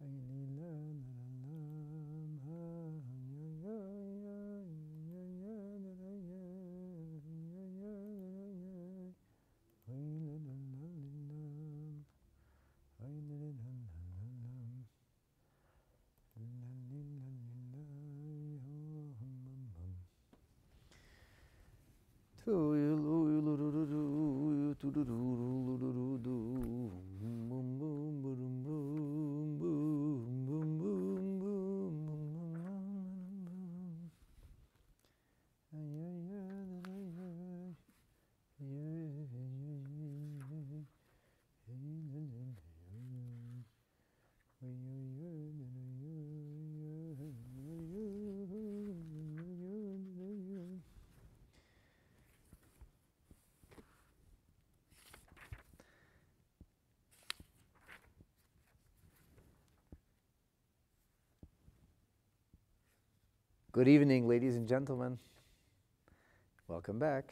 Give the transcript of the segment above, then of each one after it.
Good evening, ladies and gentlemen. Welcome back.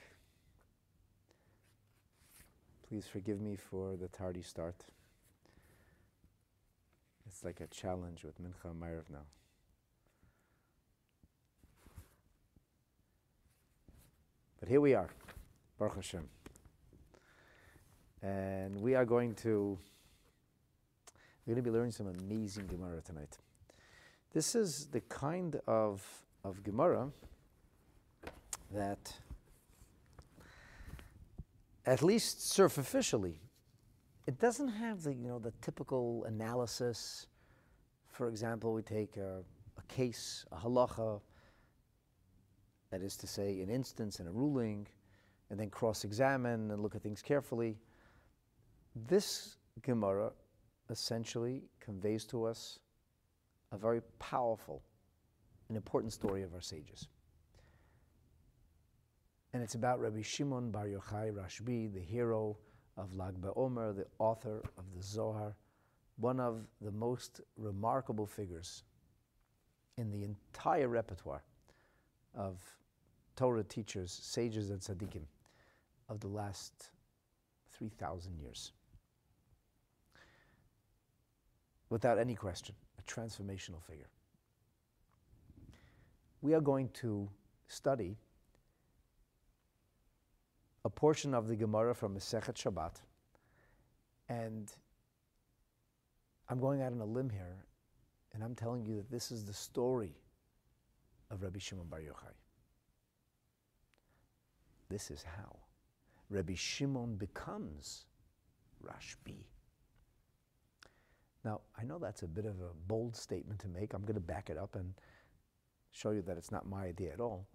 Please forgive me for the tardy start. It's like a challenge with Mincha Ma'ariv now. But here we are, Baruch Hashem. And we're going to be learning some amazing Gemara tonight. This is the kind of Gemara that, at least superficially, it doesn't have the typical analysis. For example, we take a case, a halacha, that is to say, an instance and a ruling, and then cross-examine and look at things carefully. This Gemara essentially conveys to us a very powerful and important story of our sages. And it's about Rabbi Shimon Bar Yochai Rashbi, the hero of Lag BaOmer, the author of the Zohar, one of the most remarkable figures in the entire repertoire of Torah teachers, sages, and tzaddikim of the last 3,000 years. Without any question, a transformational figure. We are going to study a portion of the Gemara from Masechet Shabbat, and I'm going out on a limb here, and I'm telling you that this is the story of Rabbi Shimon Bar Yochai. This is how Rabbi Shimon becomes Rashbi. Now, I know that's a bit of a bold statement to make. I'm going to back it up and show you that it's not my idea at all.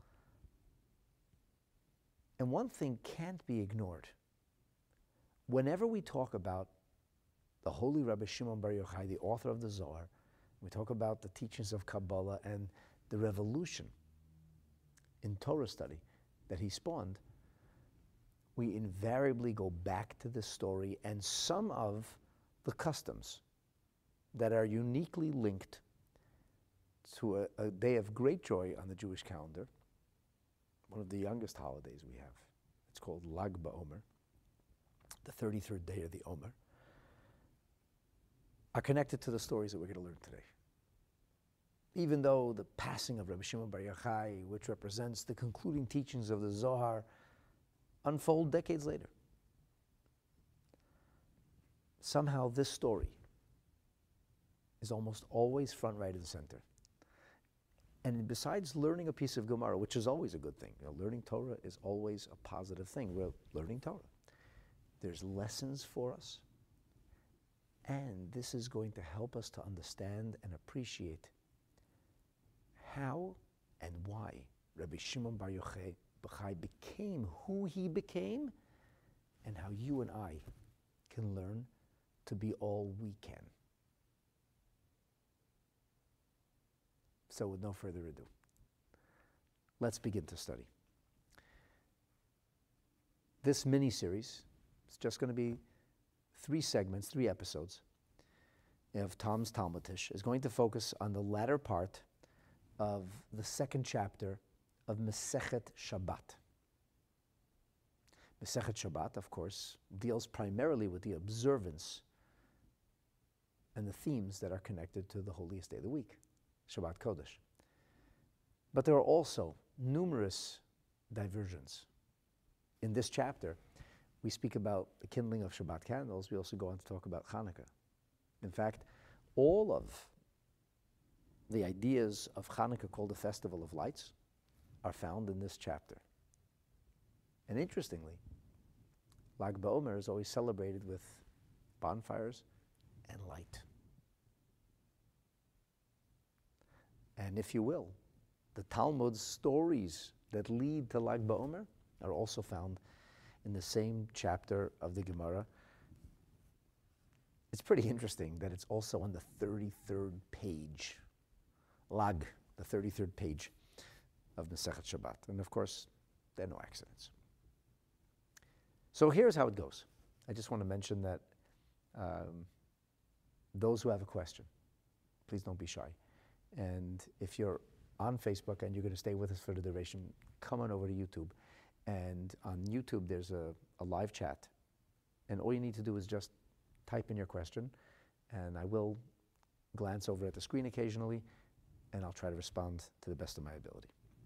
And one thing can't be ignored. Whenever we talk about the holy Rabbi Shimon Bar Yochai, the author of the Zohar, we talk about the teachings of Kabbalah and the revolution in Torah study that he spawned, we invariably go back to this story and some of the customs that are uniquely linked to a day of great joy on the Jewish calendar, one of the youngest holidays we have. It's called Lag BaOmer, the 33rd day of the Omer, are connected to the stories that we're going to learn today. Even though the passing of Rabbi Shimon Bar Yochai, which represents the concluding teachings of the Zohar, unfold decades later, somehow this story is almost always front, right, and center. And besides learning a piece of Gemara, which is always a good thing, learning Torah is always a positive thing. We're learning Torah. There's lessons for us, and this is going to help us to understand and appreciate how and why Rabbi Shimon Bar Yochai became who he became, and how you and I can learn to be all we can. So with no further ado, let's begin to study. This mini-series, it's just going to be 3 segments, 3 episodes of Tom's Talmudish, is going to focus on the latter part of the 2nd chapter of Masechet Shabbat. Masechet Shabbat, of course, deals primarily with the observance and the themes that are connected to the holiest day of the week, Shabbat Kodesh. But there are also numerous diversions. In this chapter, we speak about the kindling of Shabbat candles. We also go on to talk about Hanukkah. In fact, all of the ideas of Hanukkah, called the Festival of Lights, are found in this chapter. And interestingly, Lag BaOmer is always celebrated with bonfires and light. And if you will, the Talmud's stories that lead to Lag BaOmer are also found in the same chapter of the Gemara. It's pretty interesting that it's also on the 33rd page, Lag, the 33rd page of Masechet Shabbat. And of course, there are no accidents. So here's how it goes. I just want to mention that those who have a question, please don't be shy. And if you're on Facebook and you're going to stay with us for the duration, come on over to YouTube. And on YouTube, there's a live chat. And all you need to do is just type in your question, and I will glance over at the screen occasionally, and I'll try to respond to the best of my ability.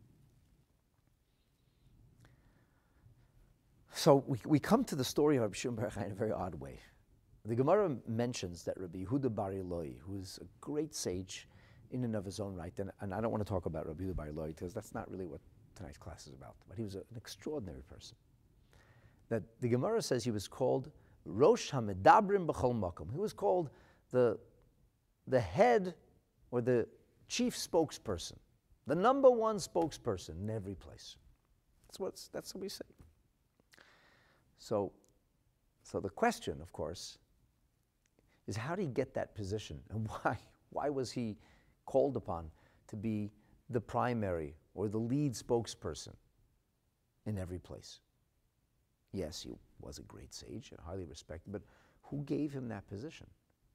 So we come to the story of Rabbi Shimon Bar Yochai in a very odd way. The Gemara mentions that Rabbi Yehuda Bar Eloi, who is a great sage in and of his own right, and I don't want to talk about Rabbi Yehuda Bar Eloi because that's not really what tonight's class is about, but he was an extraordinary person. That the Gemara says he was called Rosh HaMedabrim B'chol Makom. He was called the head or the chief spokesperson, the number one spokesperson in every place. That's what we say. So the question, of course, is how did he get that position, and why was he called upon to be the primary or the lead spokesperson in every place? Yes, he was a great sage and highly respected, but who gave him that position?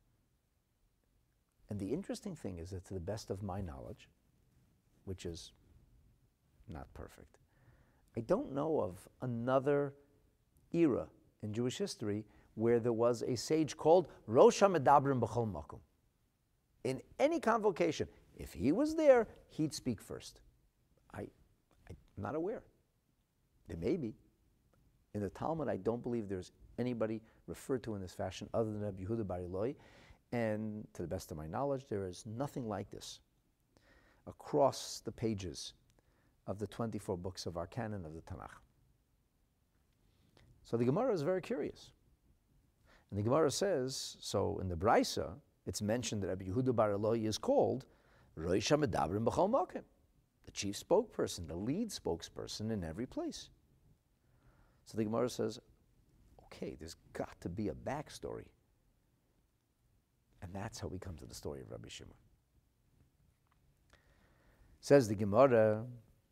And the interesting thing is that to the best of my knowledge, which is not perfect, I don't know of another era in Jewish history where there was a sage called Rosh HaMedabrim B'chol Makom. In any convocation, if he was there, he'd speak first. I'm not aware. There may be. In the Talmud, I don't believe there's anybody referred to in this fashion other than Rabbi Yehuda Bar Eloi, and to the best of my knowledge, there is nothing like this across the pages of the 24 books of our canon of the Tanakh. So the Gemara is very curious. And the Gemara says, so in the Braisa, it's mentioned that Rabbi Yehuda Bar Eloi is called Rosh HaMedabrim B'chol Makom, the chief spokesperson, the lead spokesperson in every place. So the Gemara says, okay, there's got to be a backstory. And that's how we come to the story of Rabbi Shimon. Says the Gemara,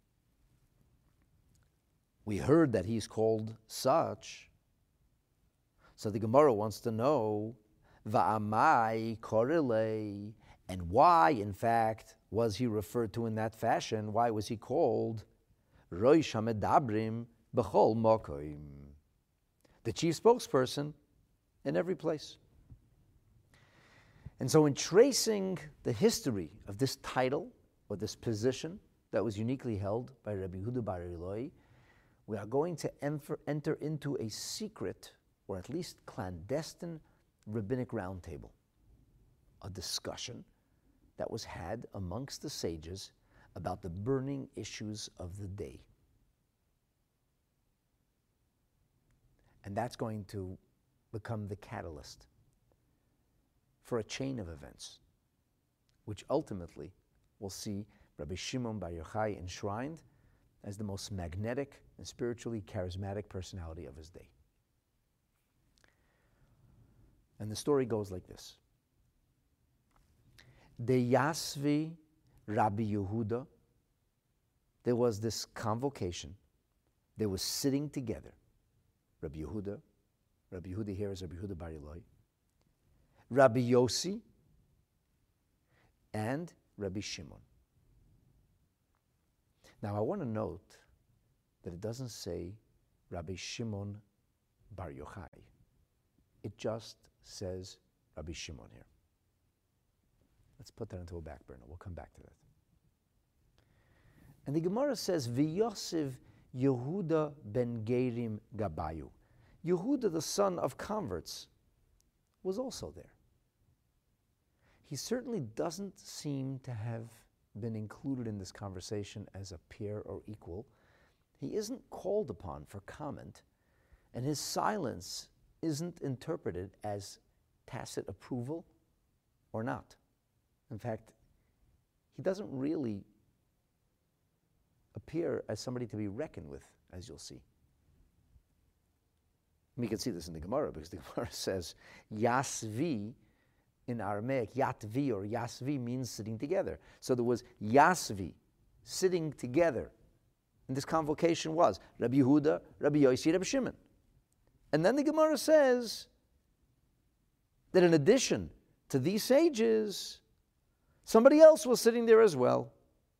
we heard that he's called such. So the Gemara wants to know, Va'amai korele, and why, in fact, was he referred to in that fashion? Why was he called Rosh HaMedabrim B'chol Makom, the chief spokesperson in every place? And so in tracing the history of this title or this position that was uniquely held by Rabbi Yehuda Bar Eloi, we are going to enter into a secret, or at least clandestine, rabbinic roundtable, a discussion that was had amongst the sages about the burning issues of the day. And that's going to become the catalyst for a chain of events, which ultimately will see Rabbi Shimon Bar Yochai enshrined as the most magnetic and spiritually charismatic personality of his day. And the story goes like this. De Yasvi Rabbi Yehuda, there was this convocation. They were sitting together. Rabbi Yehuda here is Rabbi Yehuda Bar Eloi, Rabbi Yossi, and Rabbi Shimon. Now I want to note that it doesn't say Rabbi Shimon Bar Yochai. It just says Rabbi Shimon here. Let's put that into a back burner. We'll come back to that. And the Gemara says, V'yosiv Yehuda ben Gerim Gabayu. Yehuda, the son of converts, was also there. He certainly doesn't seem to have been included in this conversation as a peer or equal. He isn't called upon for comment, and his silence isn't interpreted as tacit approval or not. In fact, he doesn't really appear as somebody to be reckoned with, as you'll see. And we can see this in the Gemara, because the Gemara says, Yasvi, in Aramaic, Yatvi or Yasvi means sitting together. So there was Yasvi, sitting together. And this convocation was Rabbi Yehuda, Rabbi Yossi, Rabbi Shimon. And then the Gemara says that in addition to these sages, somebody else was sitting there as well.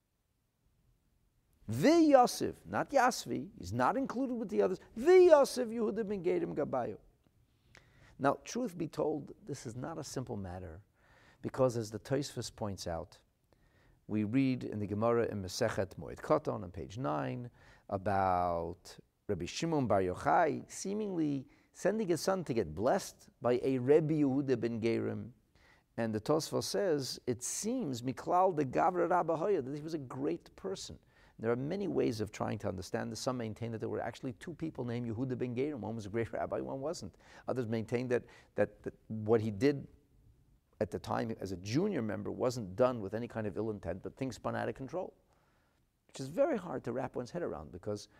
Yosef, not Yasvi, he's not included with the others. Yosef Yehuda ben Gerim Gabayu. Now, truth be told, this is not a simple matter, because as the Tosfos points out, we read in the Gemara in Masechet Moed Katan on page 9 about Rabbi Shimon Bar Yochai seemingly sending his son to get blessed by a Rebbe Yehuda ben Gerim. And the Tosfos says, it seems, Miklal de Gavra Rabba Hoya, that he was a great person. There are many ways of trying to understand this. Some maintain that there were actually two people named Yehuda ben Gerim. One was a great rabbi, one wasn't. Others maintain that what he did at the time as a junior member wasn't done with any kind of ill intent, but things spun out of control, which is very hard to wrap one's head around, because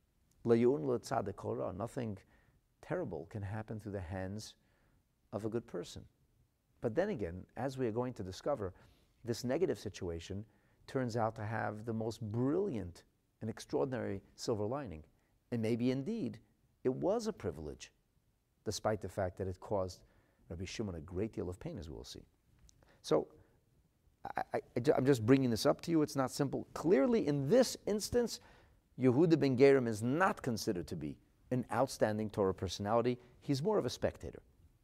nothing terrible can happen through the hands of a good person. But then again, as we are going to discover, this negative situation turns out to have the most brilliant and extraordinary silver lining. And maybe indeed it was a privilege, despite the fact that it caused Rabbi Shimon a great deal of pain, as we will see. So I'm just bringing this up to you. It's not simple. Clearly, in this instance, Yehuda ben Gerim is not considered to be an outstanding Torah personality. He's more of a spectator.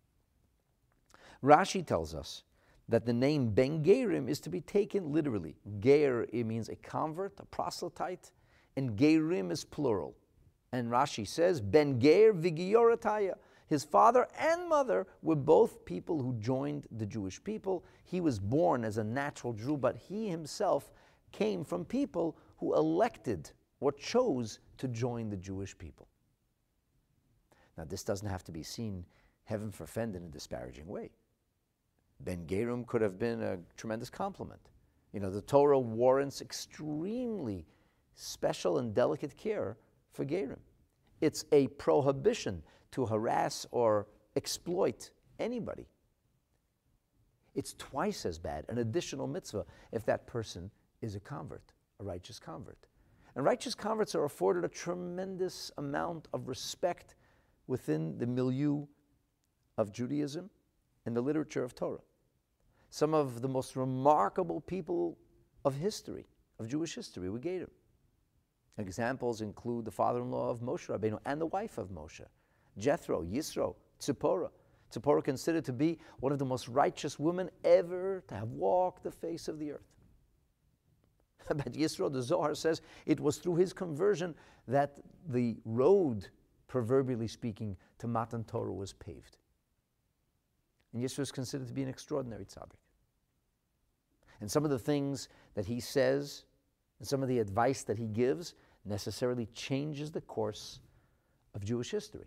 Rashi tells us that the name Ben Gerim is to be taken literally. Ger, it means a convert, a proselyte, and Gerim is plural. And Rashi says, Ben Ger v'Giyorataya. His father and mother were both people who joined the Jewish people. He was born as a natural Jew, but he himself came from people who elected or chose to join the Jewish people. Now, this doesn't have to be seen, heaven forfend, in a disparaging way. Ben Gerim could have been a tremendous compliment. You know, the Torah warrants extremely special and delicate care for Gerim. It's a prohibition to harass or exploit anybody. It's twice as bad, an additional mitzvah, if that person is a convert, a righteous convert. And righteous converts are afforded a tremendous amount of respect within the milieu of Judaism and the literature of Torah. Some of the most remarkable people of history, of Jewish history, were Gerim. Examples include the father-in-law of Moshe Rabbeinu and the wife of Moshe, Jethro, Yisro, Tzipporah. Tzipporah considered to be one of the most righteous women ever to have walked the face of the earth. But Yisro, the Zohar says, it was through his conversion that the road, proverbially speaking, to Matan Torah was paved. And Yisro is considered to be an extraordinary tzaddik. And some of the things that he says and some of the advice that he gives necessarily changes the course of Jewish history.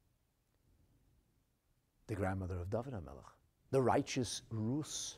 The grandmother of David HaMelech, the righteous Ruth,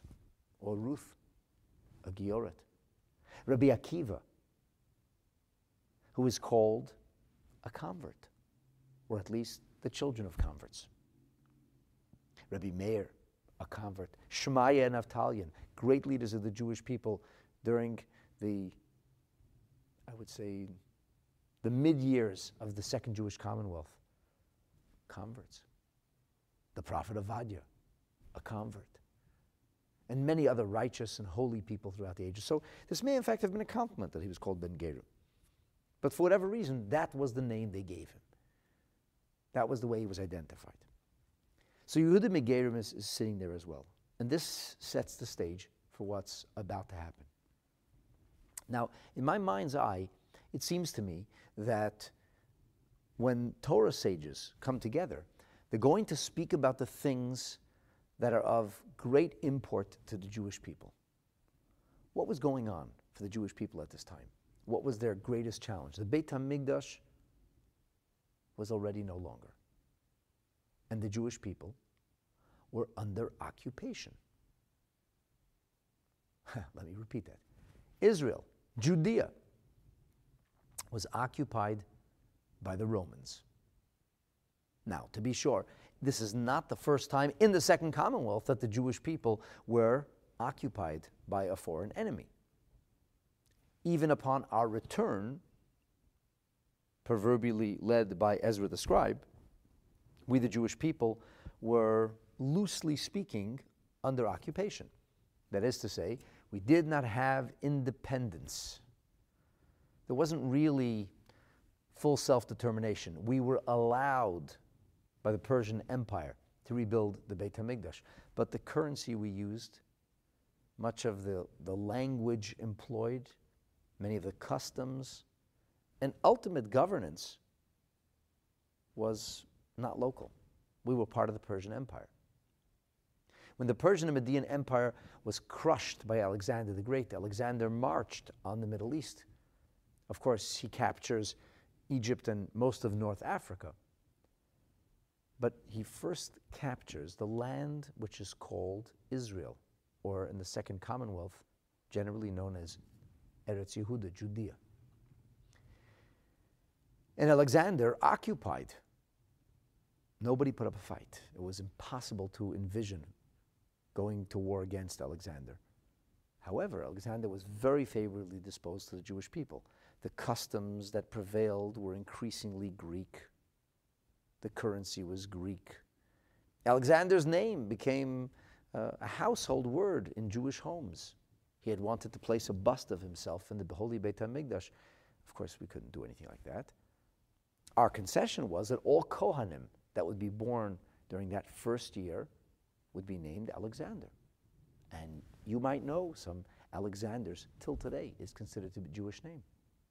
a Gioret. Rabbi Akiva, who is called a convert, or at least the children of converts. Rabbi Meir, a convert. Shemaiah and Avtalion, great leaders of the Jewish people during the, I would say, the mid-years of the Second Jewish Commonwealth. Converts. The prophet Avadia, a convert. And many other righteous and holy people throughout the ages. So this may in fact have been a compliment that he was called Ben Gerim. But for whatever reason, that was the name they gave him. That was the way he was identified. So Yehuda ben Gerim is sitting there as well. And this sets the stage for for what's about to happen. Now, in my mind's eye, it seems to me that when Torah sages come together, they're going to speak about the things that are of great import to the Jewish people. What was going on for the Jewish people at this time? What was their greatest challenge? The Beit HaMikdash was already no longer. And the Jewish people were under occupation. Let me repeat that. Israel, Judea, was occupied by the Romans. Now, to be sure, this is not the first time in the Second Commonwealth that the Jewish people were occupied by a foreign enemy. Even upon our return, proverbially led by Ezra the scribe, we the Jewish people were, loosely speaking, under occupation. That is to say, we did not have independence. There wasn't really full self-determination. We were allowed by the Persian Empire to rebuild the Beit HaMikdash. But the currency we used, much of the language employed, many of the customs, and ultimate governance was not local. We were part of the Persian Empire. When the Persian and Median Empire was crushed by Alexander the Great, Alexander marched on the Middle East. Of course, he captures Egypt and most of North Africa. But he first captures the land which is called Israel, or in the Second Commonwealth, generally known as Eretz Yehuda, Judea. And Alexander occupied. Nobody put up a fight. It was impossible to envision going to war against Alexander. However, Alexander was very favorably disposed to the Jewish people. The customs that prevailed were increasingly Greek. The currency was Greek. Alexander's name became a household word in Jewish homes. He had wanted to place a bust of himself in the holy Beit HaMikdash. Of course, we couldn't do anything like that. Our concession was that all Kohanim that would be born during that first year would be named Alexander. And you might know some Alexanders till today is considered to be a Jewish name.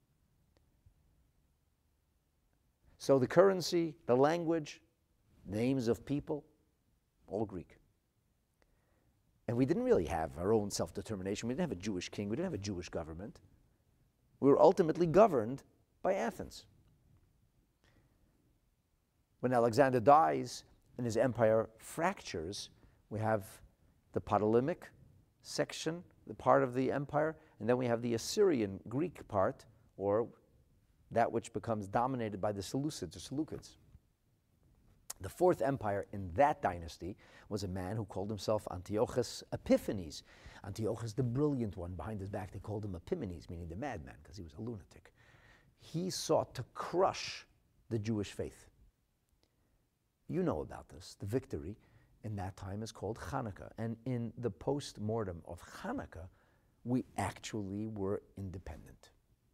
So the currency, the language, names of people, all Greek. And we didn't really have our own self-determination. We didn't have a Jewish king. We didn't have a Jewish government. We were ultimately governed by Athens. When Alexander dies and his empire fractures, we have the Ptolemaic section, the part of the empire, and then we have the Assyrian Greek part, or that which becomes dominated by the Seleucids or Seleucids. The fourth empire in that dynasty was a man who called himself Antiochus Epiphanes. Antiochus the brilliant one. Behind his back they called him Epimanes, meaning the madman, because he was a lunatic. He sought to crush the Jewish faith. You know about this. The victory in that time is called Hanukkah. And in the post-mortem of Hanukkah, we actually were independent.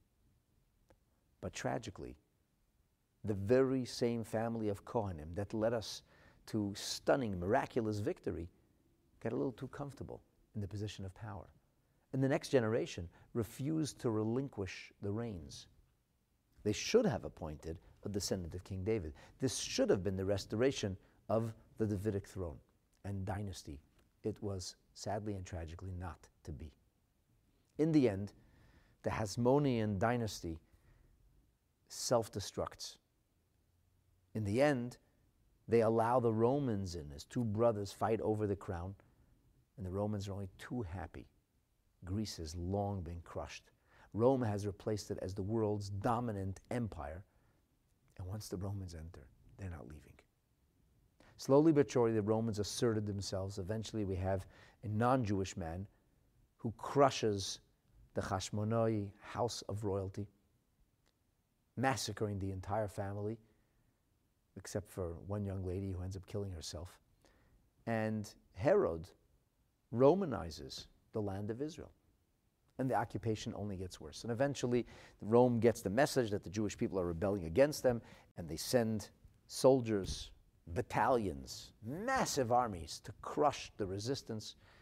But tragically, the very same family of Kohanim that led us to stunning, miraculous victory got a little too comfortable in the position of power. And the next generation refused to relinquish the reins. They should have appointed a descendant of King David. This should have been the restoration of the Davidic throne and dynasty. It was sadly and tragically not to be. In the end, the Hasmonean dynasty self-destructs. In the end, they allow the Romans in as two brothers fight over the crown, and the Romans are only too happy. Greece has long been crushed. Rome has replaced it as the world's dominant empire, and once the Romans enter, they're not leaving. Slowly but surely, the Romans asserted themselves. Eventually, we have a non-Jewish man who crushes the Hashmonai house of royalty, massacring the entire family, except for one young lady who ends up killing herself. And Herod Romanizes the land of Israel. And the occupation only gets worse. And eventually, Rome gets the message that the Jewish people are rebelling against them, and they send soldiers, battalions, massive armies to crush the resistance.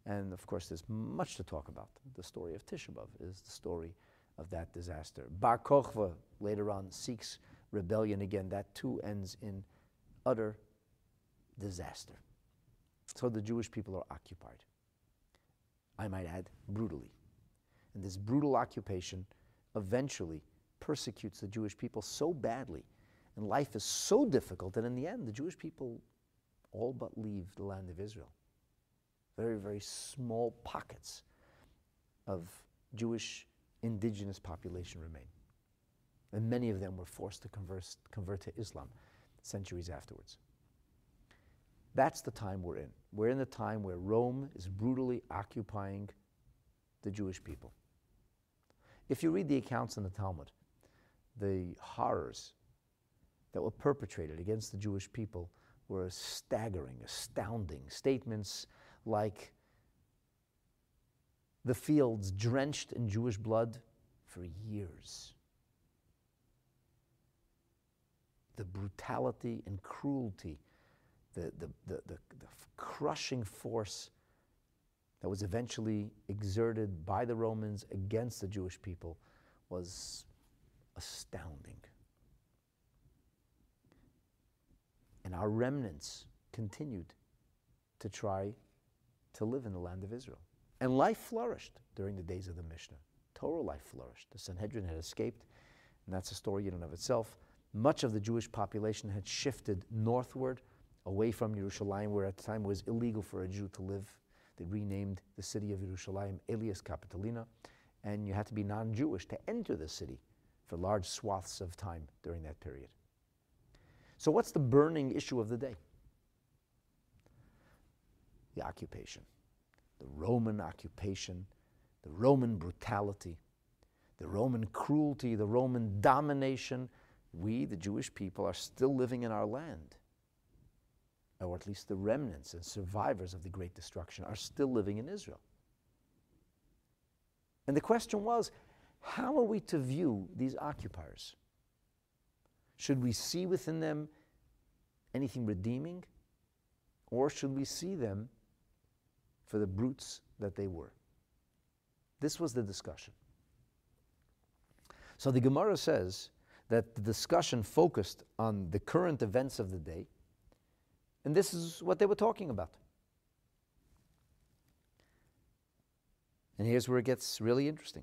And of course, there's much to talk about. The story of Tisha B'Av is the story of that disaster. Bar Kokhba later on seeks rebellion again. That too ends in utter disaster. So the Jewish people are occupied. I might add, brutally. And this brutal occupation eventually persecutes the Jewish people so badly, and life is so difficult that in the end, the Jewish people all but leave the land of Israel. Very, very small pockets of Jewish indigenous population remain. And many of them were forced to convert to Islam centuries afterwards. That's the time we're in. We're in the time where Rome is brutally occupying the Jewish people. If you read the accounts in the Talmud, the horrors that were perpetrated against the Jewish people were staggering, astounding. Statements like the fields drenched in Jewish blood for years. The brutality and cruelty, the crushing force that was eventually exerted by the Romans against the Jewish people was astounding. And our remnants continued to try to live in the land of Israel. And life flourished during the days of the Mishnah. Torah life flourished. The Sanhedrin had escaped, and that's a story in and of itself. Much of the Jewish population had shifted northward, away from Yerushalayim, where at the time it was illegal for a Jew to live. They renamed the city of Yerushalayim Elias Capitolina, and you had to be non-Jewish to enter the city for large swaths of time during that period. So what's the burning issue of the day? The occupation. The Roman occupation, the Roman brutality, the Roman cruelty, the Roman domination. We, the Jewish people, are still living in our land. Or at least the remnants and survivors of the Great Destruction are still living in Israel. And the question was, how are we to view these occupiers? Should we see within them anything redeeming? Or should we see them for the brutes that they were? This was the discussion. So the Gemara says that the discussion focused on the current events of the day, and this is what they were talking about. And here's where it gets really interesting.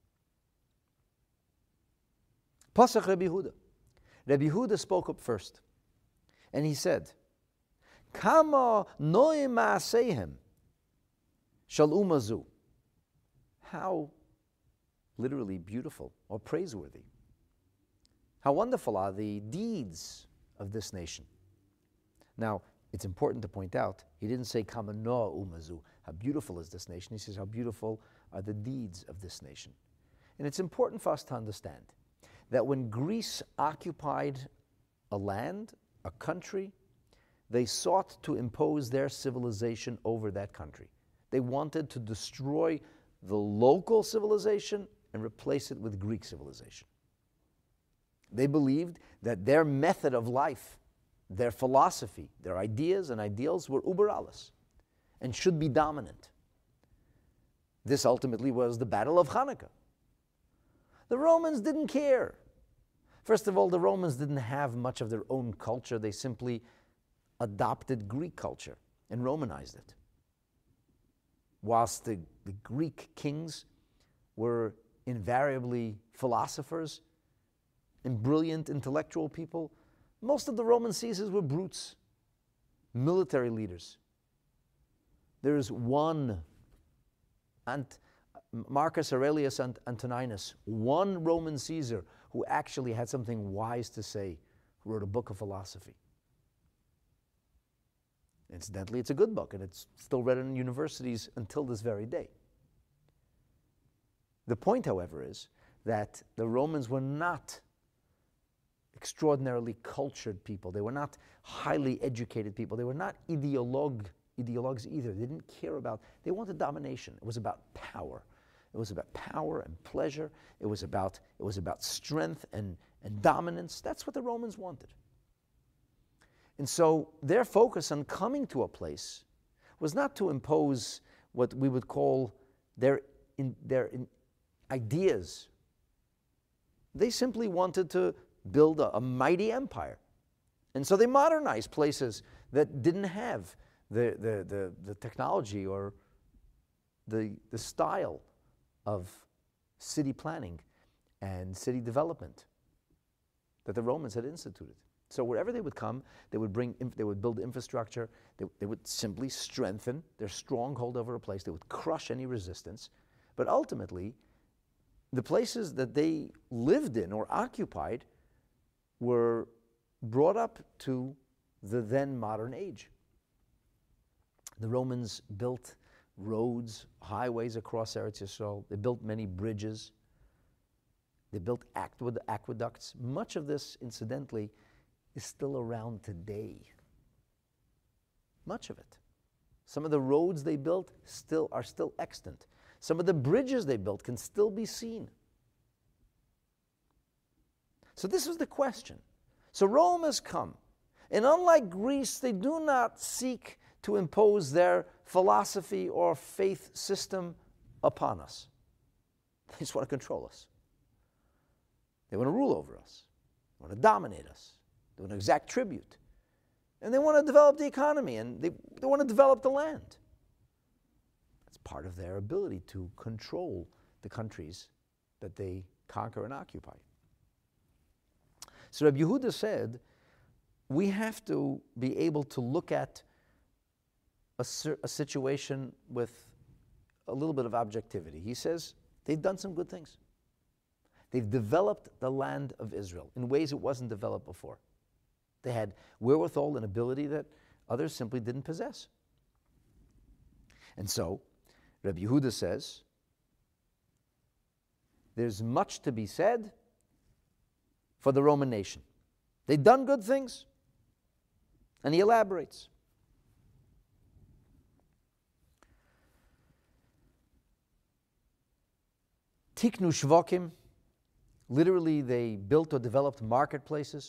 Pasach Rabbi Yehuda. Rabbi Yehuda spoke up first, and he said, Kama noim ma'aseihem shal umazu. How literally beautiful or praiseworthy. How wonderful are the deeds of this nation. Now, it's important to point out, he didn't say Kama no umazu, how beautiful is this nation. He says how beautiful are the deeds of this nation. And it's important for us to understand that when Greece occupied a land, a country, they sought to impose their civilization over that country. They wanted to destroy the local civilization and replace it with Greek civilization. They believed that their method of life, their philosophy, their ideas and ideals were uber alles and should be dominant. This ultimately was the Battle of Hanukkah. The Romans didn't care. First of all, the Romans didn't have much of their own culture. They simply adopted Greek culture and Romanized it. Whilst the Greek kings were invariably philosophers and brilliant intellectual people, most of the Roman Caesars were brutes, military leaders. There is one, Marcus Aurelius Antoninus, one Roman Caesar who actually had something wise to say, who wrote a book of philosophy. Incidentally, it's a good book, and it's still read in universities until this very day. The point, however, is that the Romans were not extraordinarily cultured people. They were not highly educated people. They were not ideologues either. They didn't care about, they wanted domination. It was about power. It was about power and pleasure. It was about strength and dominance. That's what the Romans wanted. And so their focus on coming to a place was not to impose what we would call their ideas. They simply wanted to build a mighty empire. And so they modernized places that didn't have the technology or the style of city planning and city development that the Romans had instituted. So wherever they would come, they would build infrastructure, they would simply strengthen their stronghold over a place, they would crush any resistance. But ultimately, the places that they lived in or occupied were brought up to the then modern age. The Romans built roads, highways across Eretz Yisrael. They built many bridges. They built aqueducts. Much of this, incidentally, is still around today. Much of it. Some of the roads they built are still extant. Some of the bridges they built can still be seen. So this was the question. So Rome has come. And unlike Greece, they do not seek to impose their philosophy or faith system upon us. They just want to control us. They want to rule over us. They want to dominate us. They want to exact tribute. And they want to develop the economy, and they want to develop the land. That's part of their ability to control the countries that they conquer and occupy. So Rabbi Yehuda said, we have to be able to look at a situation with a little bit of objectivity. He says, they've done some good things. They've developed the land of Israel in ways it wasn't developed before. They had wherewithal and ability that others simply didn't possess. And so, Rabbi Yehuda says, there's much to be said for the Roman nation. They've done good things. And he elaborates. Tiknu shvokim, literally they built or developed marketplaces.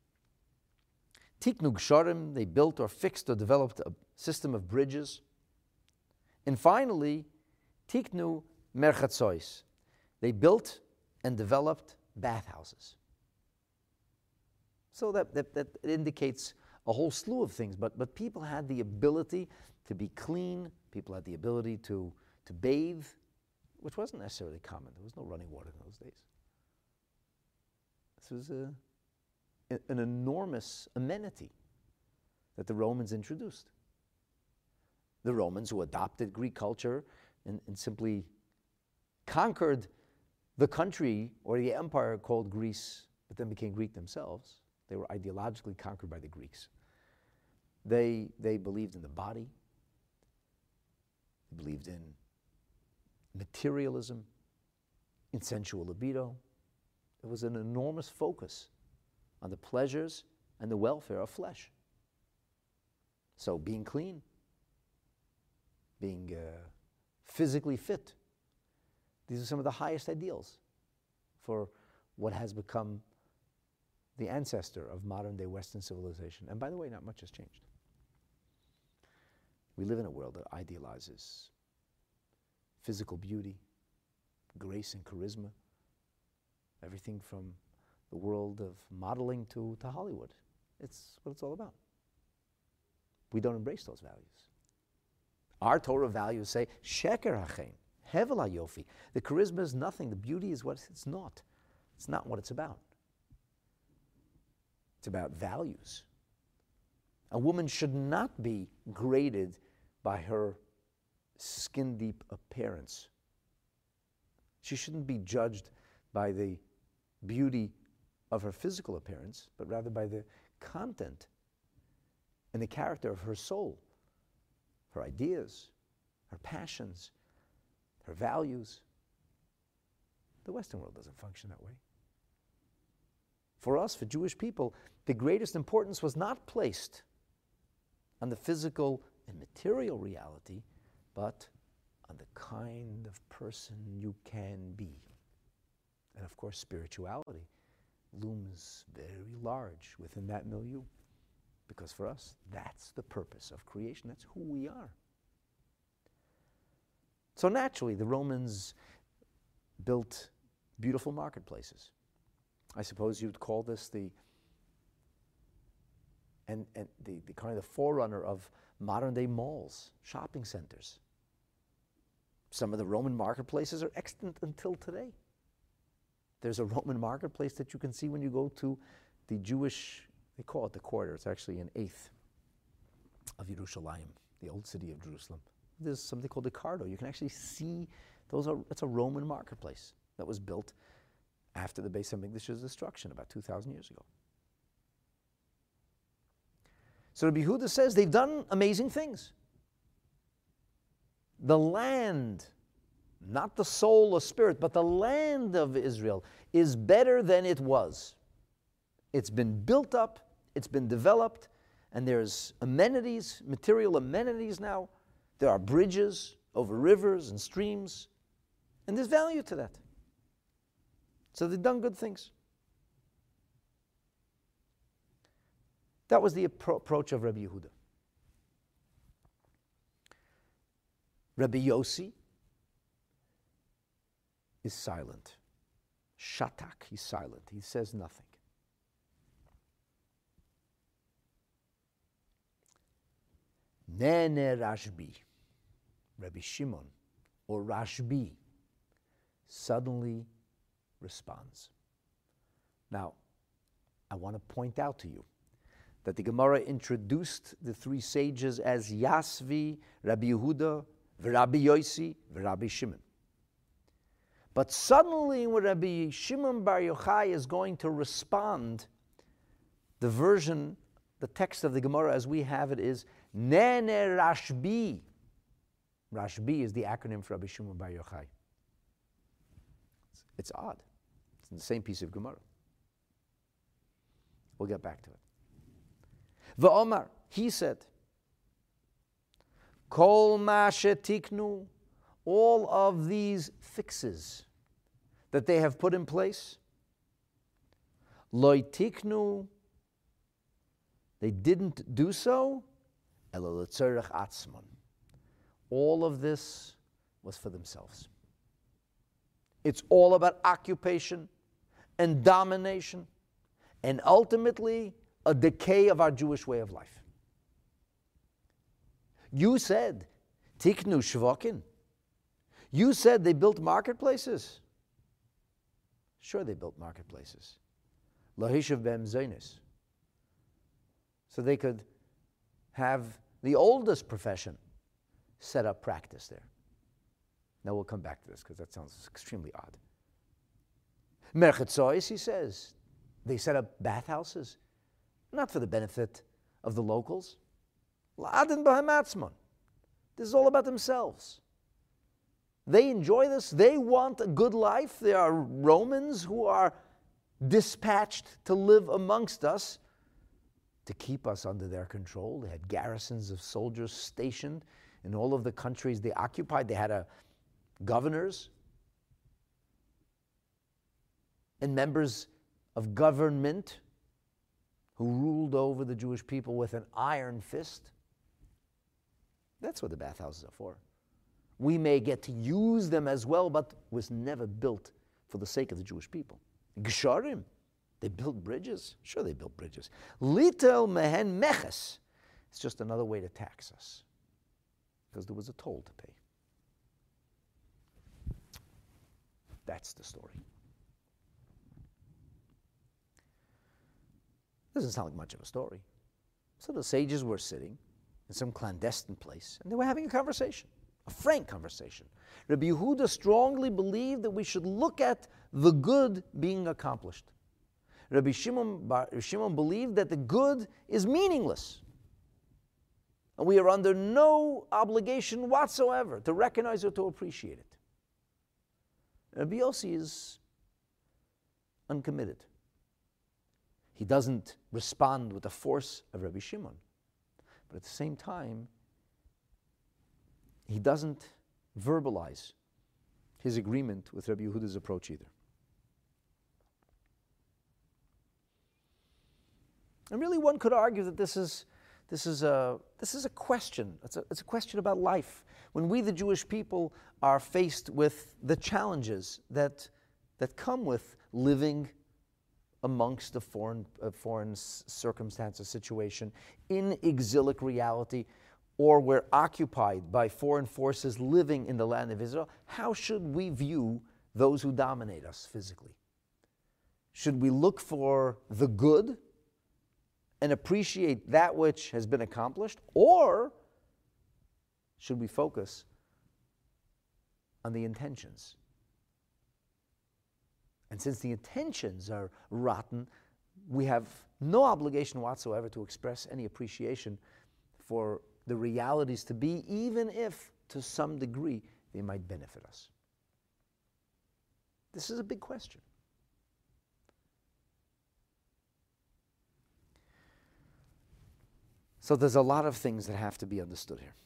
Tiknu gsharim, they built or fixed or developed a system of bridges. And finally, tiknu merchatzois, they built and developed bathhouses. So that indicates a whole slew of things, but people had the ability to be clean, people had the ability to bathe, which wasn't necessarily common. There was no running water in those days. This was an enormous amenity that the Romans introduced. The Romans, who adopted Greek culture and simply conquered the country or the empire called Greece, but then became Greek themselves. They were ideologically conquered by the Greeks. They believed in the body. They believed in materialism, in sensual libido. It was an enormous focus on the pleasures and the welfare of flesh. So being clean, being physically fit, these are some of the highest ideals for what has become the ancestor of modern-day Western civilization. And by the way, not much has changed. We live in a world that idealizes physical beauty, grace and charisma, everything from the world of modeling to Hollywood. It's what it's all about. We don't embrace those values. Our Torah values say, Sheker hachein, Hevel hayofi. The charisma is nothing. The beauty is what it's not. It's not what it's about. It's about values. A woman should not be graded by her skin-deep appearance. She shouldn't be judged by the beauty of her physical appearance, but rather by the content and the character of her soul, her ideas, her passions, her values. The Western world doesn't function that way. For us, for Jewish people, the greatest importance was not placed on the physical and material reality, but on the kind of person you can be. And of course, spirituality looms very large within that milieu. Because for us, that's the purpose of creation. That's who we are. So naturally, the Romans built beautiful marketplaces. I suppose you'd call this the kind of the forerunner of modern day malls, shopping centers. Some of the Roman marketplaces are extant until today. There's a Roman marketplace that you can see when you go to the Jewish, they call it the quarter, it's actually an eighth of Yerushalayim, the old city of Jerusalem. There's something called the Cardo. You can actually see it's a Roman marketplace that was built after the Beis HaMikdash's destruction about 2,000 years ago. So Rabbi Yehuda says they've done amazing things. The land, not the soul or spirit, but the land of Israel is better than it was. It's been built up, it's been developed, and there's amenities, material amenities now. There are bridges over rivers and streams, and there's value to that. So they've done good things. That was the approach of Rabbi Yehuda. Rabbi Yossi is silent. Shatak, he's silent. He says nothing. Nene Rashbi, Rabbi Shimon, or Rashbi, suddenly responds. Now, I want to point out to you that the Gemara introduced the three sages as Yasvi, Rabbi Yehuda, Rabbi Yossi, Rabbi Shimon. But suddenly when Rabbi Shimon Bar Yochai is going to respond, the version, the text of the Gemara as we have it is Nene Rashbi. Rashbi is the acronym for Rabbi Shimon Bar Yochai. It's odd. It's in the same piece of Gemara. We'll get back to it. V'omar, he said, Kol ma shetiknu, all of these fixes that they have put in place, Loi tiknu, they didn't do so, elo l'tzorech atzmon. All of this was for themselves. It's all about occupation and domination and ultimately a decay of our Jewish way of life. You said, Tiknu Shvokin. You said they built marketplaces. Sure, they built marketplaces. Lahishav Bem Zainis. So they could have the oldest profession set up practice there. Now we'll come back to this because that sounds extremely odd. Merchetzois, he says, they set up bathhouses, not for the benefit of the locals. La'adin b'hamatzmon. This is all about themselves. They enjoy this. They want a good life. There are Romans who are dispatched to live amongst us to keep us under their control. They had garrisons of soldiers stationed in all of the countries they occupied. They had governors and members of government who ruled over the Jewish people with an iron fist. That's what the bathhouses are for. We may get to use them as well, but was never built for the sake of the Jewish people. Gsharim, they built bridges. Sure, they built bridges. Litel mehen meches. It's just another way to tax us, because there was a toll to pay. That's the story. Doesn't sound like much of a story. So the sages were sitting in some clandestine place, and they were having a conversation, a frank conversation. Rabbi Yehuda strongly believed that we should look at the good being accomplished. Rabbi Shimon believed that the good is meaningless, and we are under no obligation whatsoever to recognize or to appreciate it. Rabbi Yossi is uncommitted. He doesn't respond with the force of Rabbi Shimon. But at the same time, he doesn't verbalize his agreement with Rabbi Yehuda's approach either. And really one could argue that this is This is a question. It's a question about life. When we, the Jewish people, are faced with the challenges that come with living amongst a foreign circumstance or situation, in exilic reality, or we're occupied by foreign forces living in the land of Israel, how should we view those who dominate us physically? Should we look for the good and appreciate that which has been accomplished, or should we focus on the intentions? And since the intentions are rotten, we have no obligation whatsoever to express any appreciation for the realities to be, even if, to some degree, they might benefit us. This is a big question. So there's a lot of things that have to be understood here.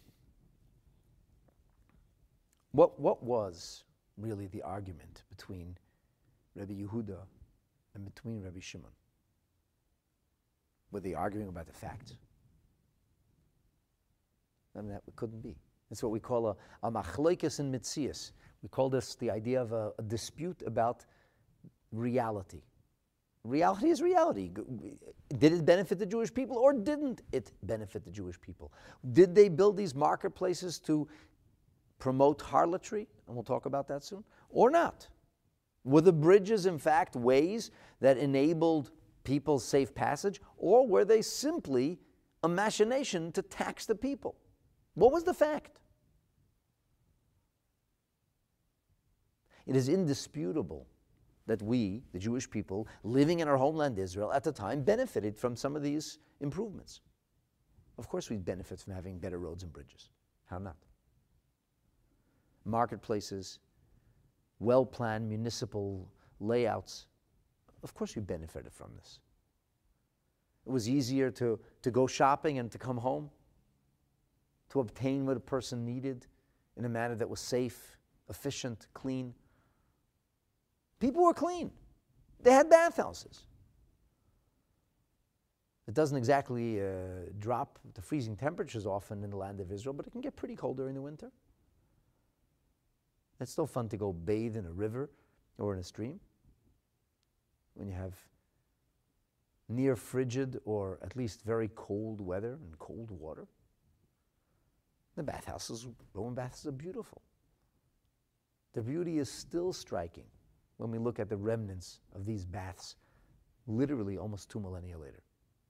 What was really the argument between Rabbi Yehuda and between Rabbi Shimon? Were they arguing about the facts? I mean, that couldn't be. It's what we call a machloikes in mitzias. We call this the idea of a dispute about reality. Reality is reality. Did it benefit the Jewish people, or didn't it benefit the Jewish people? Did they build these marketplaces to promote harlotry? And we'll talk about that soon. Or not? Were the bridges, in fact, ways that enabled people's safe passage, or were they simply a machination to tax the people? What was the fact? It is indisputable that we, the Jewish people, living in our homeland Israel at the time, benefited from some of these improvements. Of course we'd benefit from having better roads and bridges. How not? Marketplaces, well-planned municipal layouts. Of course we benefited from this. It was easier to go shopping and to come home, to obtain what a person needed in a manner that was safe, efficient, clean. People were clean. They had bathhouses. It doesn't exactly drop to freezing temperatures often in the land of Israel, but it can get pretty cold during the winter. It's still fun to go bathe in a river or in a stream when you have near frigid or at least very cold weather and cold water. The bathhouses, Roman baths, are beautiful. The beauty is still striking when we look at the remnants of these baths, literally almost 2 millennia later.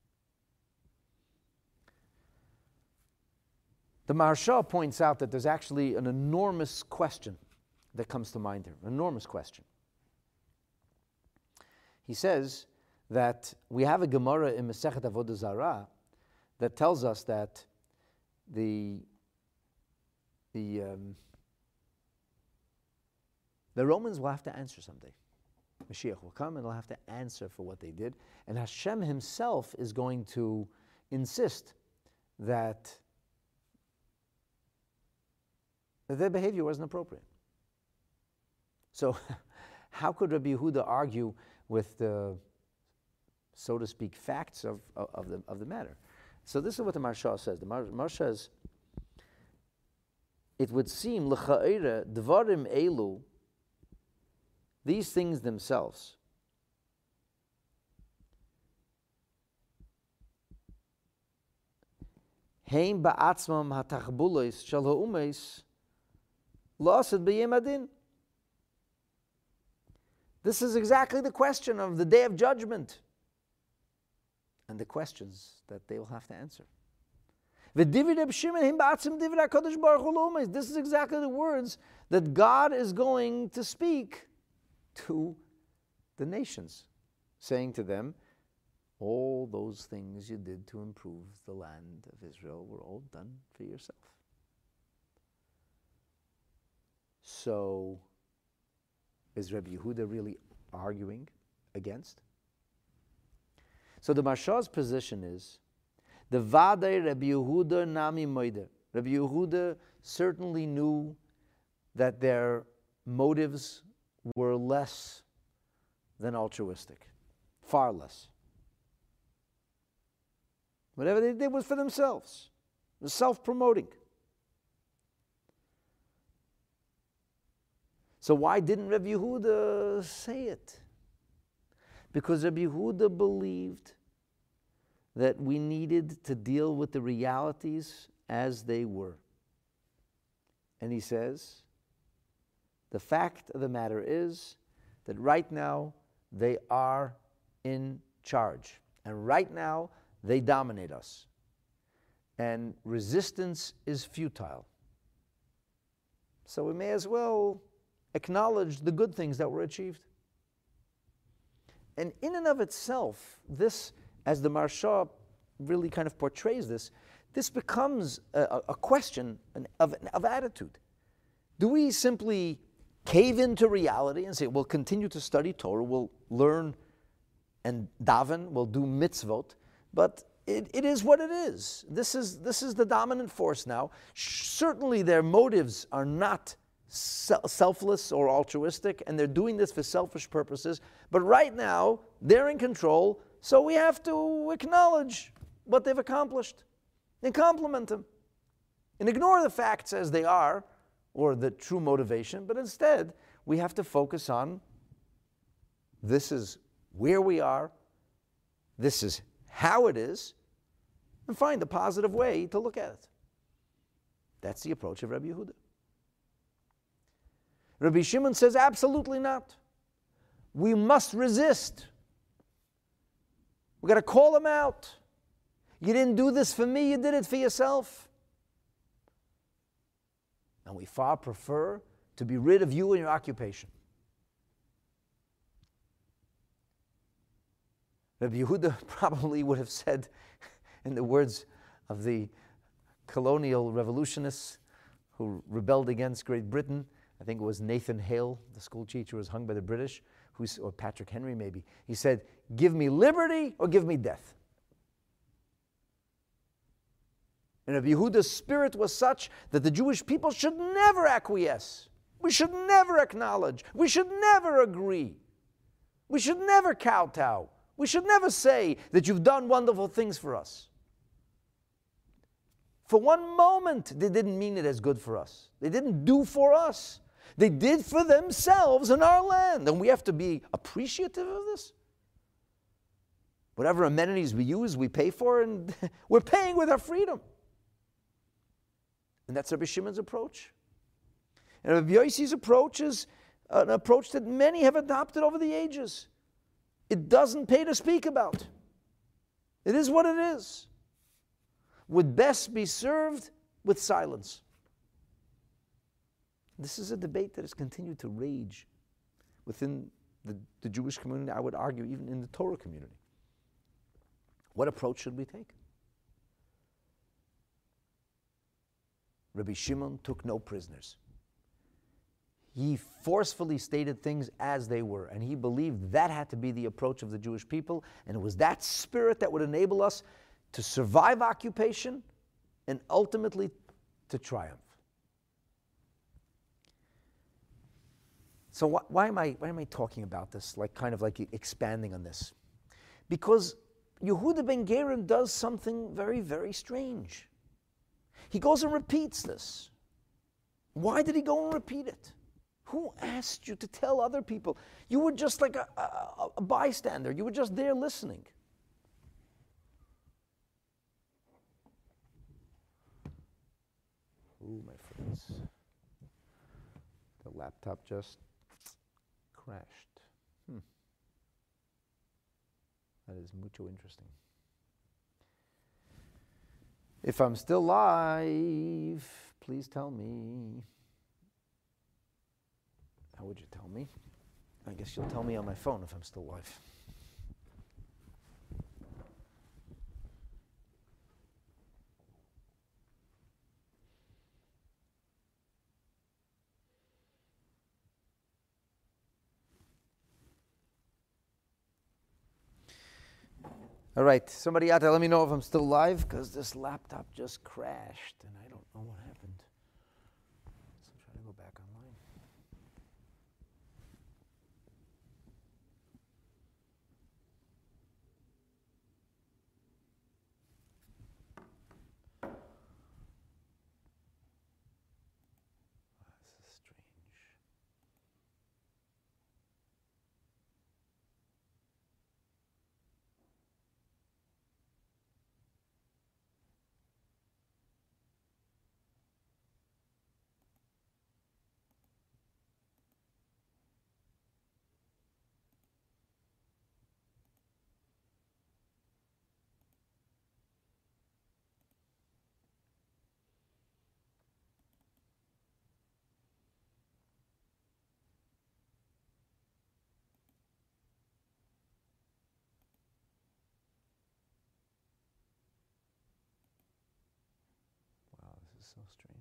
The Maharsha points out that there's actually an enormous question that comes to mind here, an enormous question. He says that we have a Gemara in Masechet Avodah Zarah that tells us that the Romans will have to answer someday. Mashiach will come and they'll have to answer for what they did. And Hashem himself is going to insist that their behavior wasn't appropriate. So how could Rabbi Yehuda argue with the, so to speak, facts of the matter? So this is what the Maharsha says. The Maharsha says, it would seem, l'cha'ira, dvarim elu, these things themselves, heim ba'atzmam hatachbulos shel ha'umeis la'ased b'yem adin. This is exactly the question of the day of judgment and the questions that they will have to answer. This is exactly the words that God is going to speak to the nations, saying to them, all those things you did to improve the land of Israel were all done for yourself. So, is Rabbi Yehuda really arguing against? So the Maharsha's position is, the Vadei Rabbi Yehuda Nami Moide. Rabbi Yehuda certainly knew that their motives were less than altruistic, far less. Whatever they did was for themselves. It was self-promoting. So why didn't Rabbi Yehuda say it? Because Rabbi Yehuda believed that we needed to deal with the realities as they were. And he says, the fact of the matter is that right now they are in charge. And right now they dominate us. And resistance is futile. So we may as well acknowledge the good things that were achieved. And in and of itself, this, as the Maharsha really kind of portrays this becomes a question of attitude. Do we simply cave into reality and say, we'll continue to study Torah, we'll learn and daven, we'll do mitzvot, but it is what it is. This is the dominant force now. Certainly their motives are not selfless or altruistic, and they're doing this for selfish purposes, but right now they're in control, so we have to acknowledge what they've accomplished and compliment them and ignore the facts as they are or the true motivation, but instead we have to focus on this is where we are, this is how it is, and find a positive way to look at it. That's the approach of Rabbi Yehuda. Rabbi Shimon says absolutely not. We must resist. We've got to call them out. You didn't do this for me, you did it for yourself. And we far prefer to be rid of you and your occupation. Rabbi Yehuda probably would have said, in the words of the colonial revolutionists who rebelled against Great Britain, I think it was Nathan Hale, the school teacher who was hung by the British, or Patrick Henry maybe. He said, give me liberty or give me death. And Rabbi Yehuda's spirit was such that the Jewish people should never acquiesce. We should never acknowledge. We should never agree. We should never kowtow. We should never say that you've done wonderful things for us. For one moment, they didn't mean it as good for us. They didn't do for us. They did for themselves in our land. And we have to be appreciative of this. Whatever amenities we use, we pay for, and we're paying with our freedom. And that's Rabbi Shimon's approach. And Rabbi Yossi's approach is an approach that many have adopted over the ages. It doesn't pay to speak about. It is what it is. Would best be served with silence. This is a debate that has continued to rage within the Jewish community, I would argue even in the Torah community. What approach should we take? Rabbi Shimon took no prisoners. He forcefully stated things as they were, and he believed that had to be the approach of the Jewish people, and it was that spirit that would enable us to survive occupation and ultimately to triumph. So why am I talking about this, kind of expanding on this? Because Yehuda ben Gerim does something very, very strange. He goes and repeats this. Why did he go and repeat it? Who asked you to tell other people? You were just like a bystander. You were just there listening. Ooh, my friends. The laptop just crashed. That is mucho interesting. If I'm still live, please tell me. How would you tell me? I guess you'll tell me on my phone if I'm still live. All right, somebody out there, let me know if I'm still live, because this laptop just crashed and I don't know what happened. So I'm trying to go back online. so strange.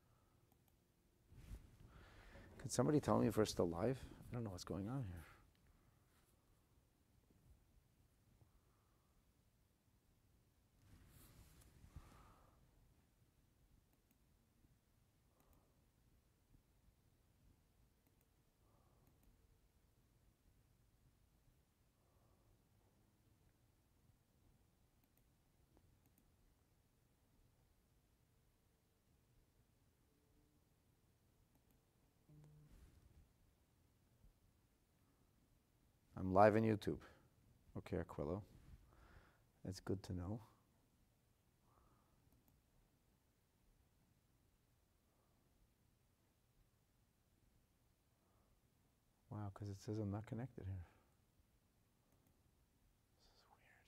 Could somebody tell me if we're still live? I don't know what's going on here. I'm live on YouTube. Okay, Aquilo. That's good to know. Wow, because it says I'm not connected here. This is weird.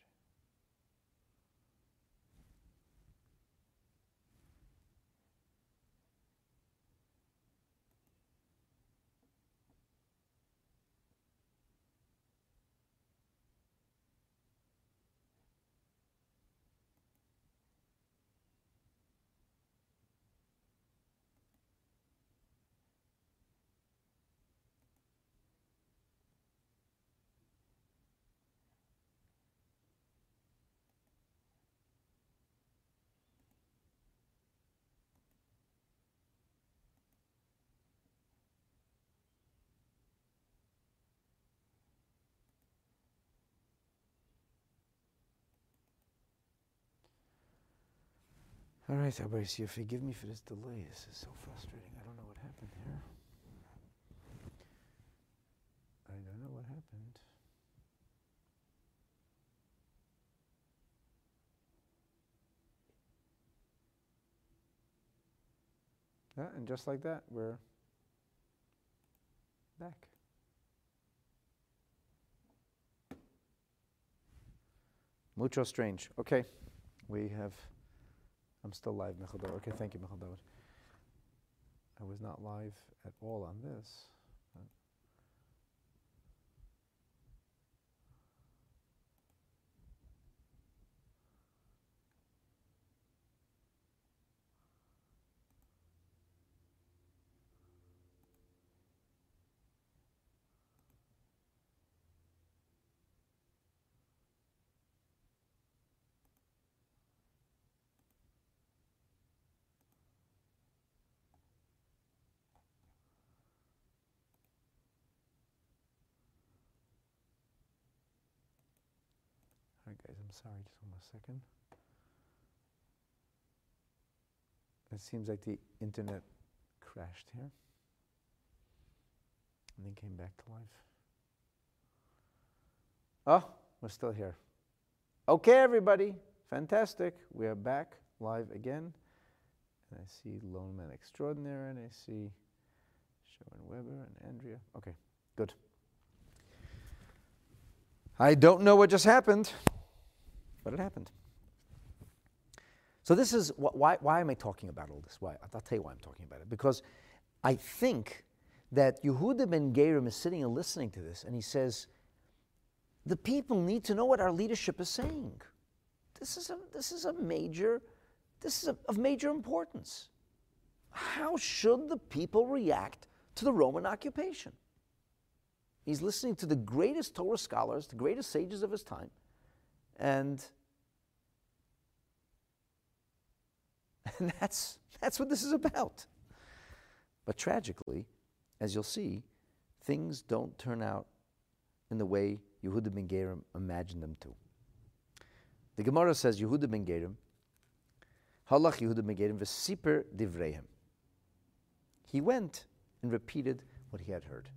All right, everybody, so forgive me for this delay. This is so frustrating. I don't know what happened here. I don't know what happened. Yeah, and just like that, we're back. Mucho strange. Okay, we have... I'm still live, Michal David. Okay, thank you, Michal David. I was not live at all on this. All right, guys, I'm sorry, just one more second. It seems like the internet crashed here and then came back to life. Oh, we're still here. Okay, everybody, fantastic. We are back live again. And I see Lone Man Extraordinaire, and I see Sharon Weber and Andrea. Okay, good. I don't know what just happened, but it happened. So this is, why am I talking about all this? Why? I'll tell you why I'm talking about it. Because I think that Yehuda ben Gerim is sitting and listening to this, and he says, the people need to know what our leadership is saying. This is of major importance. How should the people react to the Roman occupation? He's listening to the greatest Torah scholars, the greatest sages of his time, and that's what this is about. But tragically, as you'll see, things don't turn out in the way Yehuda ben Gerim imagined them to. The Gemara says, Yehuda ben Gerim, Halach Yehuda ben Gerim v'siper divreihem. He went and repeated what he had heard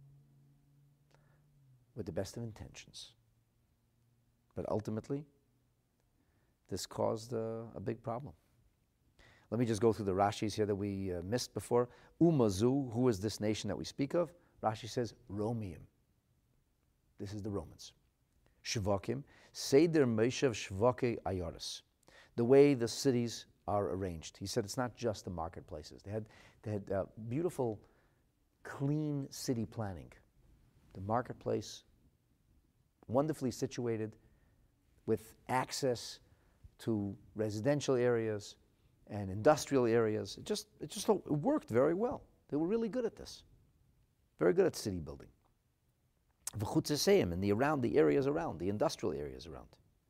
with the best of intentions. But ultimately, this caused a big problem. Let me just go through the Rashis here that we missed before. Umazu, who is this nation that we speak of? Rashi says, Romium. This is the Romans. Shvakim, Seder Meishav Shvake Ayoris. The way the cities are arranged. He said it's not just the marketplaces. They had beautiful, clean city planning. The marketplace, wonderfully situated, with access to residential areas and industrial areas. It worked very well. They were really good at this. Very good at city building. V'chutzesayim, and the areas around, the industrial areas around.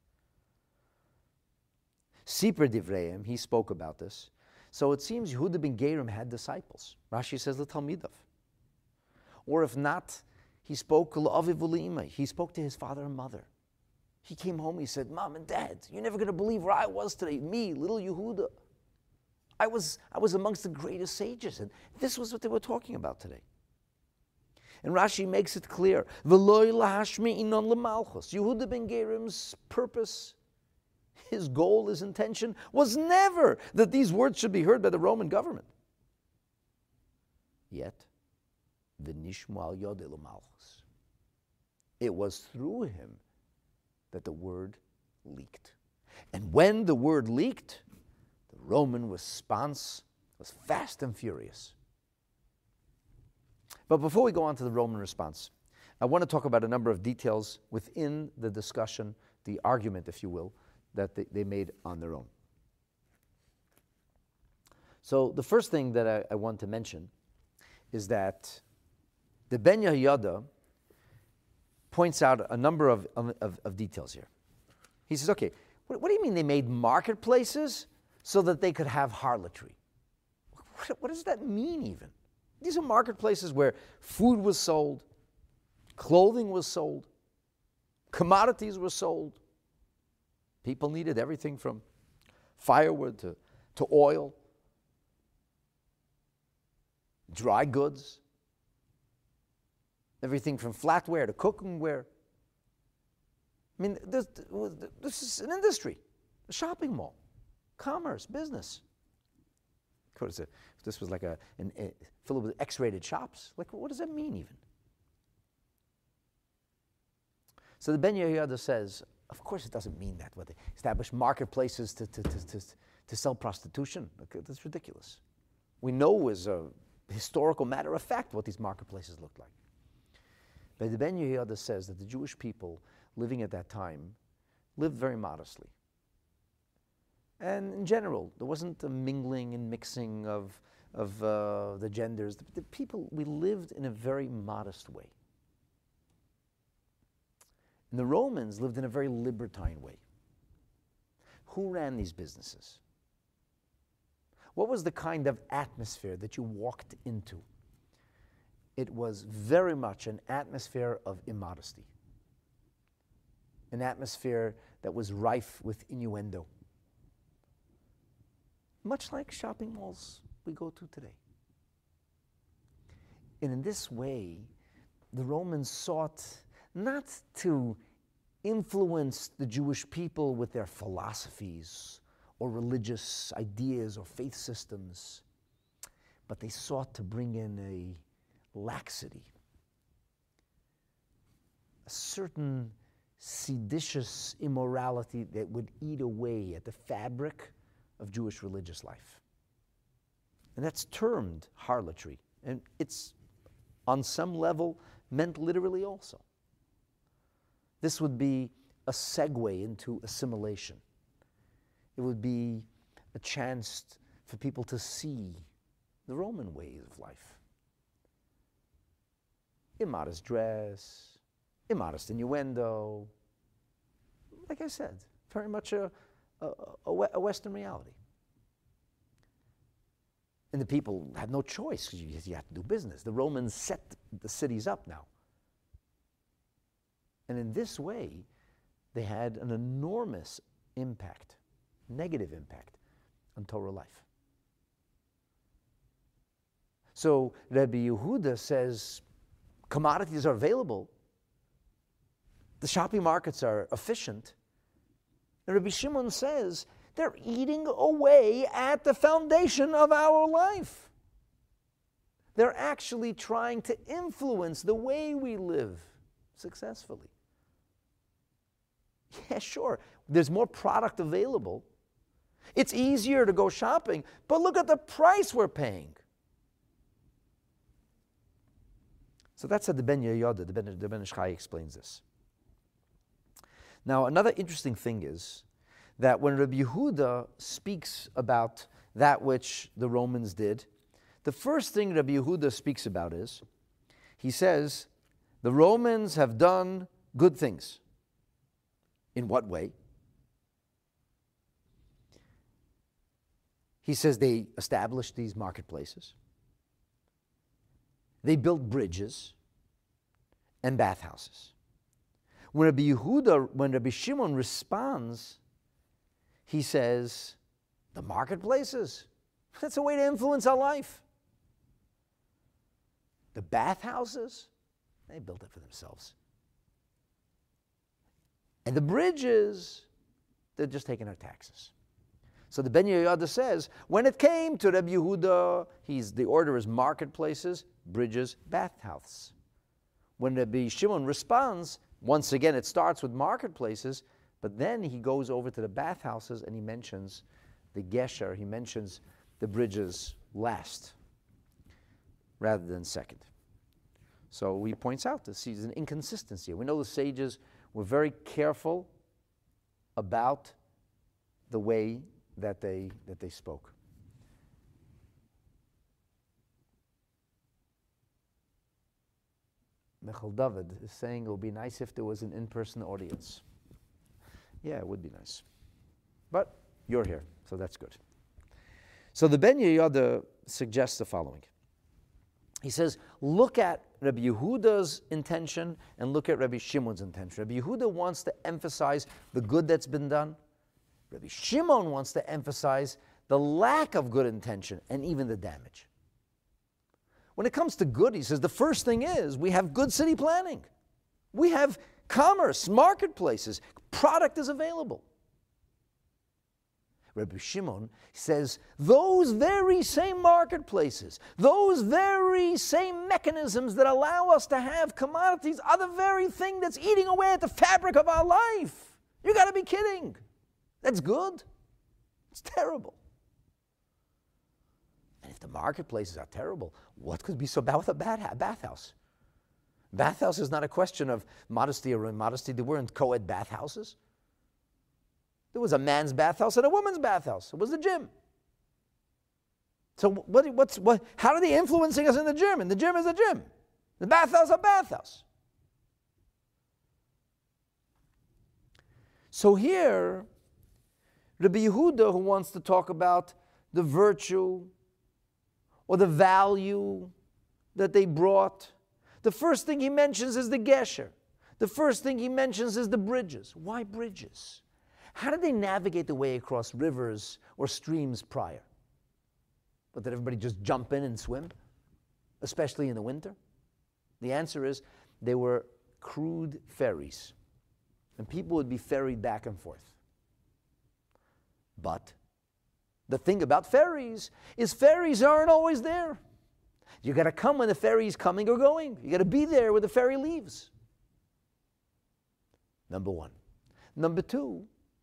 Siper Divreim, he spoke about this. So it seems Yehuda ben Gerim had disciples. Rashi says l'talmidav. Or if not, he spoke l'aviv u'le'imai. He spoke to his father and mother. He came home, he said, Mom and Dad, you're never going to believe where I was today. Me, little Yehuda. I was amongst the greatest sages. And this was what they were talking about today. And Rashi makes it clear. V'loi lahashmi inon l'malchus. Yehuda ben Gerim's purpose, his goal, his intention, was never that these words should be heard by the Roman government. Yet, v'nishmu al yodei l'malchus. It was through him that the word leaked. And when the word leaked, the Roman response was fast and furious. But before we go on to the Roman response, I want to talk about a number of details within the discussion, the argument, if you will, that they made on their own. So the first thing that I want to mention is that the Ben Yehoyada points out a number of details here. He says, okay, what do you mean they made marketplaces so that they could have harlotry? What does that mean even? These are marketplaces where food was sold, clothing was sold, commodities were sold. People needed everything from firewood to oil, dry goods, everything from flatware to cookingware. I mean, this is an industry, a shopping mall, commerce, business. What is it? If this was like filled with X-rated shops, like what does that mean even? So the Ben Yehoyada says, of course it doesn't mean that. What they established marketplaces to sell prostitution. That's ridiculous. We know as a historical matter of fact what these marketplaces looked like. But the Ben Yehoyada says that the Jewish people living at that time lived very modestly. And in general, there wasn't a mingling and mixing of the genders. The people, we lived in a very modest way. And the Romans lived in a very libertine way. Who ran these businesses? What was the kind of atmosphere that you walked into? It was very much an atmosphere of immodesty. An atmosphere that was rife with innuendo. Much like shopping malls we go to today. And in this way, the Romans sought not to influence the Jewish people with their philosophies or religious ideas or faith systems, but they sought to bring in a laxity, a certain seditious immorality that would eat away at the fabric of Jewish religious life. And that's termed harlotry. And it's, on some level, meant literally also. This would be a segue into assimilation. It would be a chance for people to see the Roman ways of life. Immodest dress, immodest innuendo. Like I said, very much a Western reality. And the people had no choice because you had to do business. The Romans set the cities up now. And in this way, they had an enormous impact, negative impact, on Torah life. So Rabbi Yehuda says, commodities are available, the shopping markets are efficient, and Rabbi Shimon says, they're eating away at the foundation of our life. They're actually trying to influence the way we live successfully. Yeah, sure, there's more product available. It's easier to go shopping, but look at the price we're paying. So that's how the Ben Yehoyada, the Ben Ish Chai explains this. Now, another interesting thing is that when Rabbi Yehuda speaks about that which the Romans did. The first thing Rabbi Yehuda speaks about is, he says, the Romans have done good things. In what way? He says they established these marketplaces. They built bridges and bathhouses. When Rabbi Shimon responds, he says, the marketplaces, that's a way to influence our life. The bathhouses, they built it for themselves. And the bridges, they're just taking our taxes. So the Ben Yehoyada says, when it came to Rabbi Yehuda, the order is marketplaces, bridges, bathhouses. When Rabbi Shimon responds, once again it starts with marketplaces, but then he goes over to the bathhouses and he mentions the gesher, he mentions the bridges last rather than second. So he points out this is an inconsistency. We know the sages were very careful about the way that they spoke. Michal David is saying it would be nice if there was an in-person audience. Yeah, it would be nice. But you're here, so that's good. So the Ben Yehoyada suggests the following. He says, look at Rabbi Yehuda's intention and look at Rabbi Shimon's intention. Rabbi Yehuda wants to emphasize the good that's been done. Rabbi Shimon wants to emphasize the lack of good intention and even the damage. When it comes to good, he says, the first thing is we have good city planning. We have commerce, marketplaces, product is available. Rabbi Shimon says those very same marketplaces, those very same mechanisms that allow us to have commodities are the very thing that's eating away at the fabric of our life. You got to be kidding. That's good. It's terrible. And if the marketplaces are terrible, what could be so bad with a bathhouse? Bathhouse is not a question of modesty or immodesty. There weren't co-ed bathhouses. There was a man's bathhouse and a woman's bathhouse. It was the gym. So how are they influencing us in the gym? And the gym is a gym. The bathhouse, a bathhouse. So here, Rabbi Yehuda, who wants to talk about the virtue or the value that they brought, the first thing he mentions is the gesher. The first thing he mentions is the bridges. Why bridges? How did they navigate the way across rivers or streams prior? But did everybody just jump in and swim, especially in the winter? The answer is they were crude ferries, and people would be ferried back and forth. But the thing about ferries is ferries aren't always there. You got to come when the ferry's coming or going. You got to be there when the ferry leaves. Number one. Number two,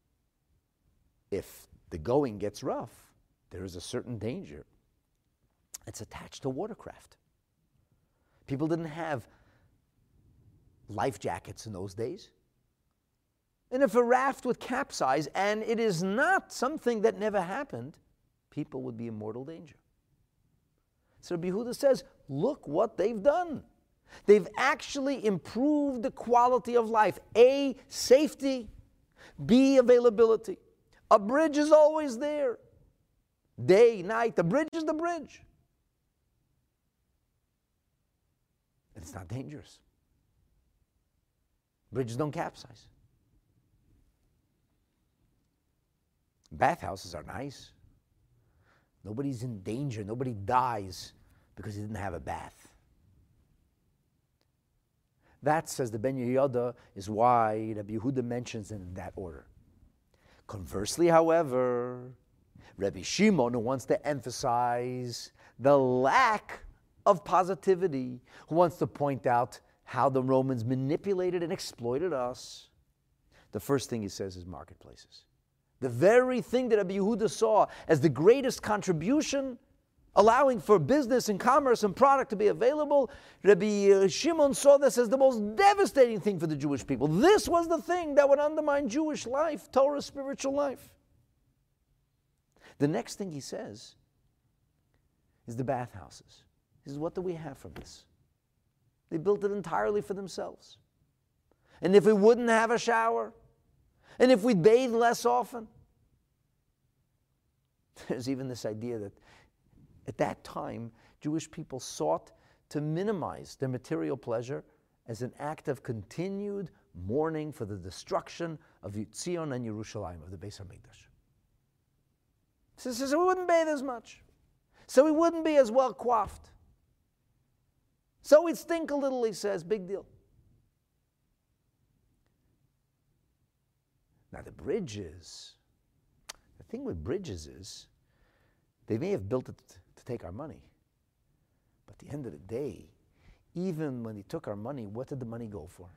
if the going gets rough, there is a certain danger. It's attached to watercraft. People didn't have life jackets in those days. And if a raft would capsize, and it is not something that never happened, people would be in mortal danger. So Rabbi Yehuda says, look what they've done. They've actually improved the quality of life. A, safety. B, availability. A bridge is always there. Day, night, the bridge is the bridge. And it's not dangerous. Bridges don't capsize. Bathhouses are nice. Nobody's in danger. Nobody dies because he didn't have a bath. That, says the Ben Yehoyada, is why Rabbi Yehuda mentions it in that order. Conversely, however, Rabbi Shimon, who wants to emphasize the lack of positivity, who wants to point out how the Romans manipulated and exploited us, the first thing he says is marketplaces. The very thing that Rabbi Yehuda saw as the greatest contribution, allowing for business and commerce and product to be available, Rabbi Shimon saw this as the most devastating thing for the Jewish people. This was the thing that would undermine Jewish life, Torah's spiritual life. The next thing he says is the bathhouses. He says, what do we have from this? They built it entirely for themselves. And if we wouldn't have a shower, and if we'd bathe less often, there's even this idea that at that time, Jewish people sought to minimize their material pleasure as an act of continued mourning for the destruction of Zion and Yerushalayim, of the Beis HaMikdash. So we wouldn't bathe as much. So we wouldn't be as well coiffed. So we'd stink a little, he says, big deal. Now the thing with bridges is, they may have built it to take our money. But at the end of the day, even when they took our money, what did the money go for?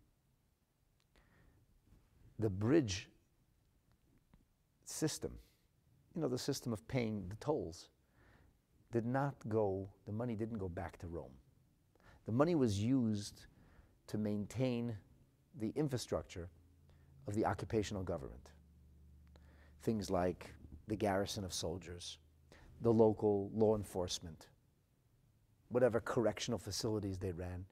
The bridge system, the system of paying the tolls, the money didn't go back to Rome. The money was used to maintain the infrastructure of the occupational government. Things like the garrison of soldiers, the local law enforcement, whatever correctional facilities they ran.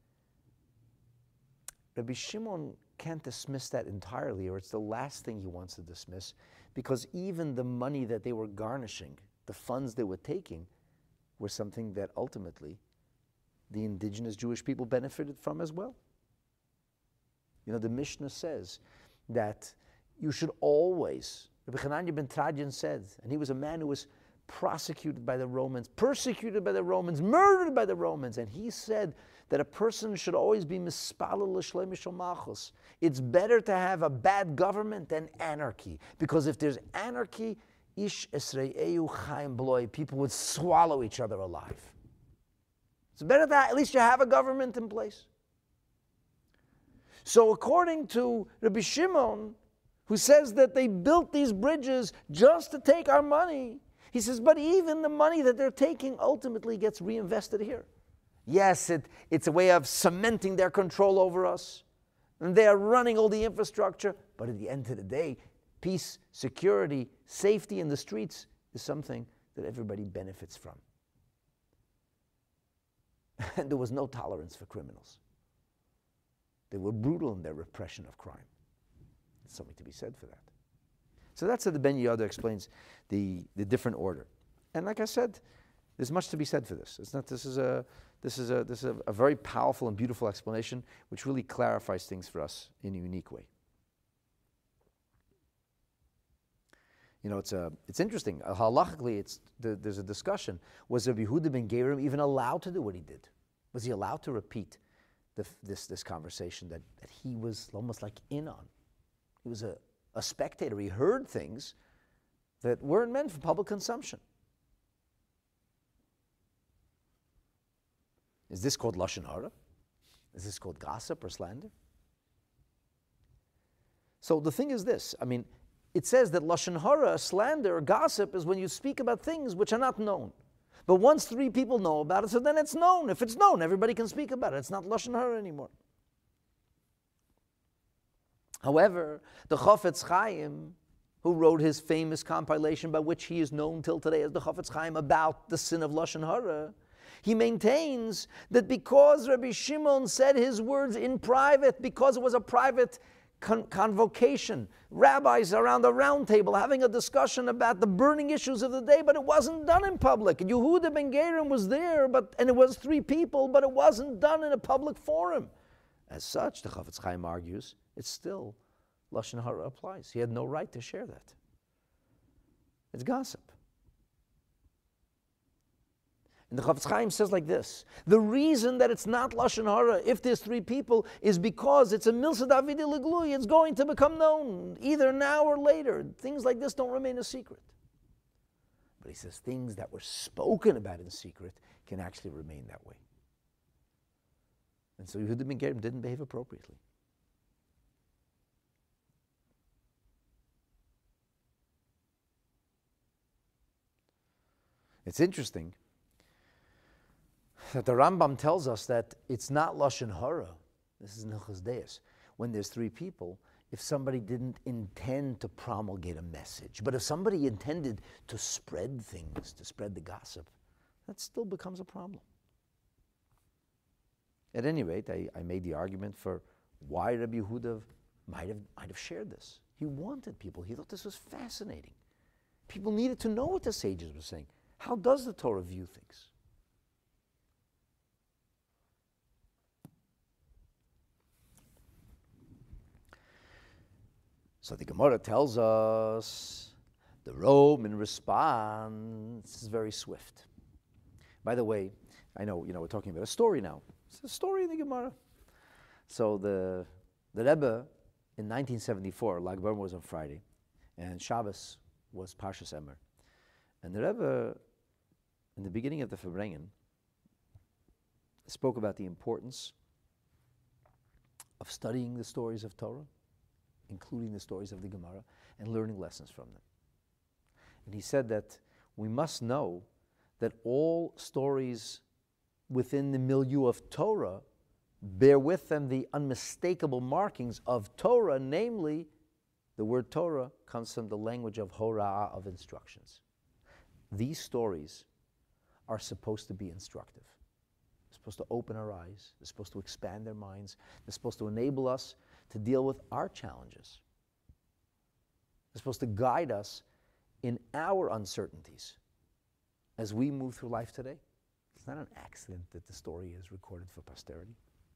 Rabbi Shimon can't dismiss that entirely, or it's the last thing he wants to dismiss, because even the money that they were garnishing, the funds they were taking, were something that ultimately the indigenous Jewish people benefited from as well. The Mishnah says that you should always, Rabbi Chananya ben Tradian said, and he was a man who was prosecuted by the Romans, persecuted by the Romans, murdered by the Romans, and he said that a person should always be mispalel l'shlei mishal malchus. It's better to have a bad government than anarchy, because if there's anarchy, ish esre'eu chaim bloi, people would swallow each other alive. It's better that at least you have a government in place. So according to Rabbi Shimon, who says that they built these bridges just to take our money, he says, but even the money that they're taking ultimately gets reinvested here. Yes, it's a way of cementing their control over us, and they are running all the infrastructure, but at the end of the day, peace, security, safety in the streets is something that everybody benefits from. And there was no tolerance for criminals. They were brutal in their repression of crime. There's something to be said for that. So that's how the Ben Yehuda explains the different order. And like I said, there's much to be said for this. This is a very powerful and beautiful explanation which really clarifies things for us in a unique way. It's interesting. Halachically, there's a discussion. Was Rabbi Yehuda ben Gerim even allowed to do what he did? Was he allowed to repeat this conversation that he was almost like in on? He was a spectator. He heard things that weren't meant for public consumption. Is this called Lashon Hara? Is this called gossip or slander? So the thing is this. It says that Lashon Hara, slander, or gossip, is when you speak about things which are not known. But once 3 people know about it, so then it's known. If it's known, everybody can speak about it. It's not Lashon Hara anymore. However, the Chafetz Chaim, who wrote his famous compilation by which he is known till today as the Chafetz Chaim about the sin of Lashon Hara, he maintains that because Rabbi Shimon said his words in private, because it was a private convocation, rabbis around the round table having a discussion about the burning issues of the day, but it wasn't done in public. Yehuda ben Gerim was there, and it was 3 people, but it wasn't done in a public forum. As such, the Chafetz Chaim argues, it's still Lashon Hara applies. He had no right to share that. It's gossip. And the Chafetz Chaim says like this: the reason that it's not Lashon Hara if there's 3 people is because it's a Milsa Davidi Leglui. It's going to become known either now or later. Things like this don't remain a secret. But he says things that were spoken about in secret can actually remain that way. And so Yehuda ben Gerim didn't behave appropriately. It's interesting that the Rambam tells us that it's not Lashon Hara. This is in Hilchos Deis. When there's 3 people, if somebody didn't intend to promulgate a message. But if somebody intended to spread things, to spread the gossip, that still becomes a problem. At any rate, I made the argument for why Rabbi Yehuda might have shared this. He wanted people. He thought this was fascinating. People needed to know what the sages were saying. How does the Torah view things? So the Gemara tells us the Roman response is very swift. By the way, I know we're talking about a story now. It's a story in the Gemara. So the Rebbe in 1974, Lag BaOmer was on Friday, and Shabbos was Parshas Emor. And the Rebbe, in the beginning of the Farbrengen, spoke about the importance of studying the stories of Torah, including the stories of the Gemara, and learning lessons from them. And he said that we must know that all stories within the milieu of Torah bear with them the unmistakable markings of Torah, namely, the word Torah comes from the language of hora'ah, of instructions. These stories are supposed to be instructive. They're supposed to open our eyes. They're supposed to expand our minds. They're supposed to enable us to deal with our challenges. They're supposed to guide us in our uncertainties as we move through life today. It's not an accident that the story is recorded for posterity.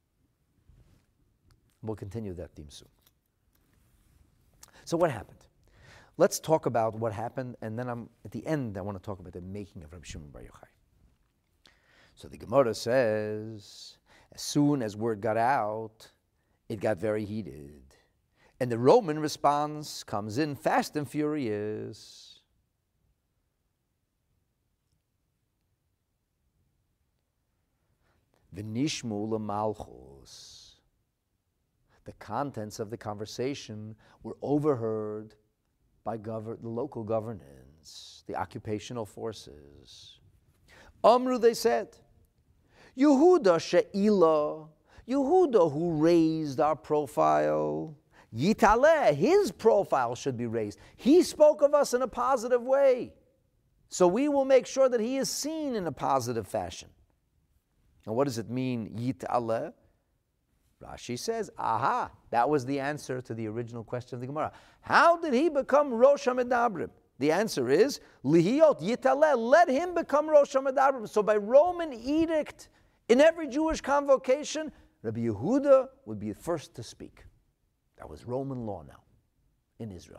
We'll continue that theme soon. So what happened? Let's talk about what happened, and then at the end I want to talk about the making of Rabbi Shimon Bar Yochai. So the Gemara says, as soon as word got out, it got very heated. And the Roman response comes in fast and furious. V'nishmu l'malchus. The contents of the conversation were overheard by the local governance, the occupational forces. Amru, they said, Yehuda she'ila, Yehuda who raised our profile, Yitaleh, his profile should be raised. He spoke of us in a positive way. So we will make sure that he is seen in a positive fashion. And what does it mean, Yitaleh? Rashi says, aha, that was the answer to the original question of the Gemara. How did he become Rosh HaMedabrim? The answer is, Lihiyot Yitaleh, let him become Rosh HaMedabrim. So by Roman edict, in every Jewish convocation, Rabbi Yehuda would be the first to speak. That was Roman law now in Israel.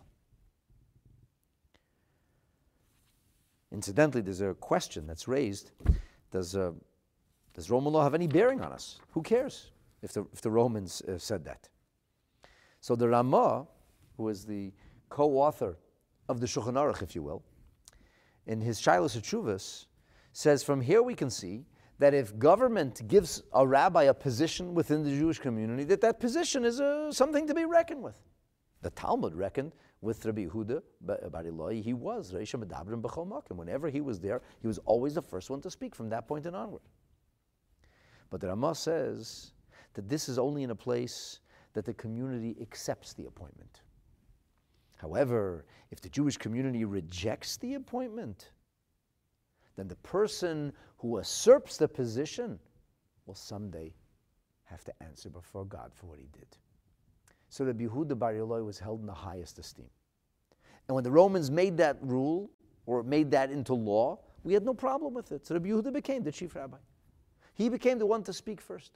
Incidentally, there's a question that's raised. Does Roman law have any bearing on us? Who cares if the Romans said that? So the Ramah, who is the co-author of the Shulchan Aruch, if you will, in his Shilas HaTshuvas, says from here we can see that if government gives a rabbi a position within the Jewish community, that position is something to be reckoned with. The Talmud reckoned with Rabbi Yehuda Bar Ilai. He was Reish HaMedabrim B'chol Makom. Whenever he was there, he was always the first one to speak from that point and onward. But the Ramah says that this is only in a place that the community accepts the appointment. However, if the Jewish community rejects the appointment, then the person who usurps the position will someday have to answer before God for what he did. So Rabbi Yehuda Bar Ilai was held in the highest esteem. And when the Romans made that rule, or made that into law, we had no problem with it. So Rabbi Yehuda became the chief rabbi. He became the one to speak first.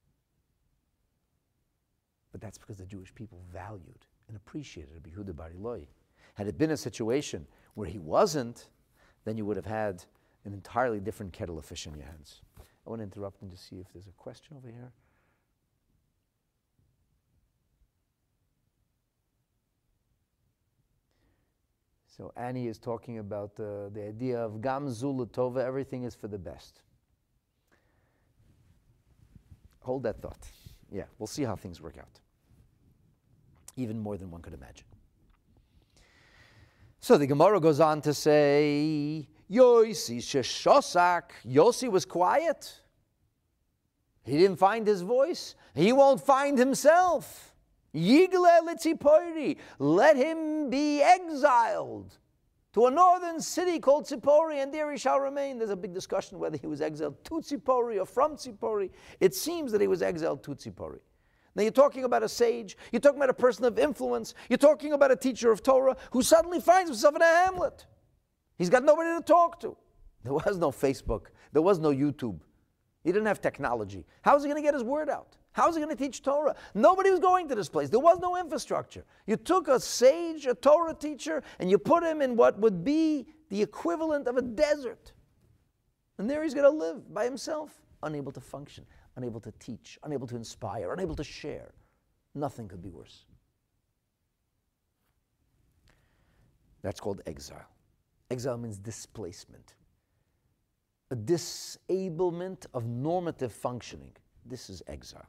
But that's because the Jewish people valued and appreciated Rabbi Yehuda Bar Ilai. Had it been a situation where he wasn't, then you would have had an entirely different kettle of fish in your hands. I want to interrupt and just see if there's a question over here. So Annie is talking about the idea of Gam Zul Tova, everything is for the best. Hold that thought. Yeah, we'll see how things work out. Even more than one could imagine. So the Gemara goes on to say, Yosi Sheshosak, Yossi was quiet. He didn't find his voice. He won't find himself. Yigle Litzipori, let him be exiled to a northern city called Tzipori, and there he shall remain. There's a big discussion whether he was exiled to Tzipori or from Tzipori. It seems that he was exiled to Tzipori. Now you're talking about a sage, you're talking about a person of influence, you're talking about a teacher of Torah who suddenly finds himself in a hamlet. He's got nobody to talk to. There was no Facebook, there was no YouTube. He didn't have technology. How's he going to get his word out? How's he going to teach Torah? Nobody was going to this place. There was no infrastructure. You took a sage, a Torah teacher, and you put him in what would be the equivalent of a desert. And there he's going to live by himself, unable to function, unable to teach, unable to inspire, unable to share. Nothing could be worse. That's called exile. Exile means displacement. A disablement of normative functioning. This is exile.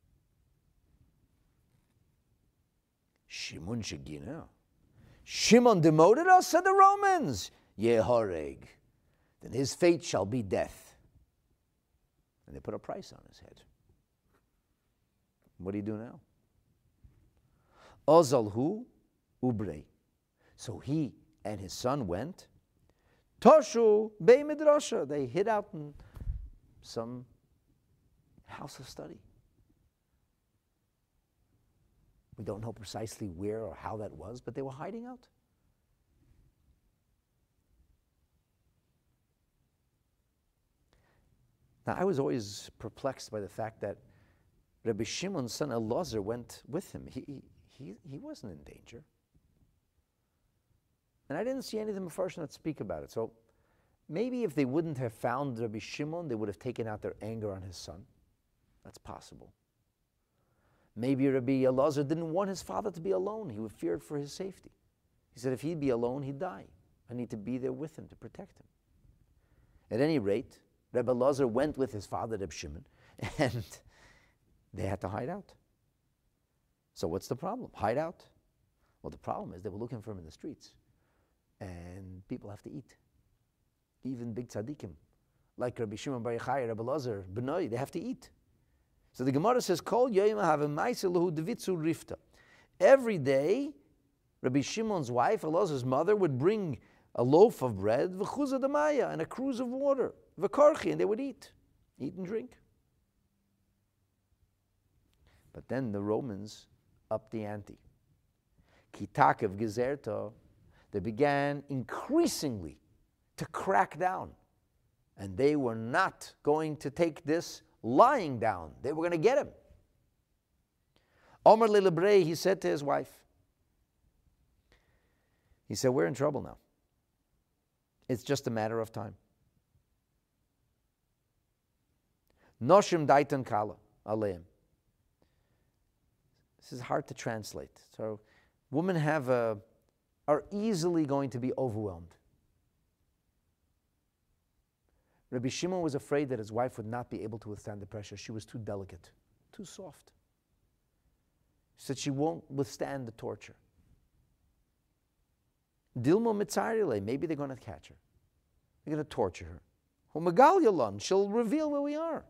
Shimon Shegina. Shimon demoted us, said the Romans. Yehoreg. Then his fate shall be death. And they put a price on his head. What do you do now? Ozalhu ubrei. So he and his son went. Toshu bei midrasha. They hid out in some house of study. We don't know precisely where or how that was, but they were hiding out. Now, I was always perplexed by the fact that Rabbi Shimon's son Elazar went with him. He wasn't in danger. And I didn't see anything Mefarshim that speak about it. So maybe if they wouldn't have found Rabbi Shimon, they would have taken out their anger on his son. That's possible. Maybe Rabbi Elazar didn't want his father to be alone. He feared for his safety. He said if he'd be alone, he'd die. I need to be there with him to protect him. At any rate, Rabbi Elazar went with his father, Reb Shimon, and they had to hide out. So what's the problem? Hide out? Well, the problem is they were looking for him in the streets. And people have to eat. Even big tzaddikim, like Rabbi Shimon Bar Yochai, Rabbi Elazar, Benoi, they have to eat. So the Gemara says, Kol yoyim have a ma'aseh lahu devitzu rifta. Every day, Rabbi Shimon's wife, Elazar's mother, would bring a loaf of bread, v'chuza damaya, and a cruse of water, v'karchi, and they would eat and drink. But then the Romans upped the ante. Kitakev gezerta, they began increasingly to crack down. And they were not going to take this lying down. They were going to get him. Omer Lelebrei, he said to his wife, he said, we're in trouble now. It's just a matter of time. Noshim daitan kala aleim. This is hard to translate. So women are easily going to be overwhelmed. Rabbi Shimon was afraid that his wife would not be able to withstand the pressure. She was too delicate, too soft. He said she won't withstand the torture. Dilmo mitzarile, maybe they're going to catch her. They're going to torture her. Humagal she'll reveal where we are.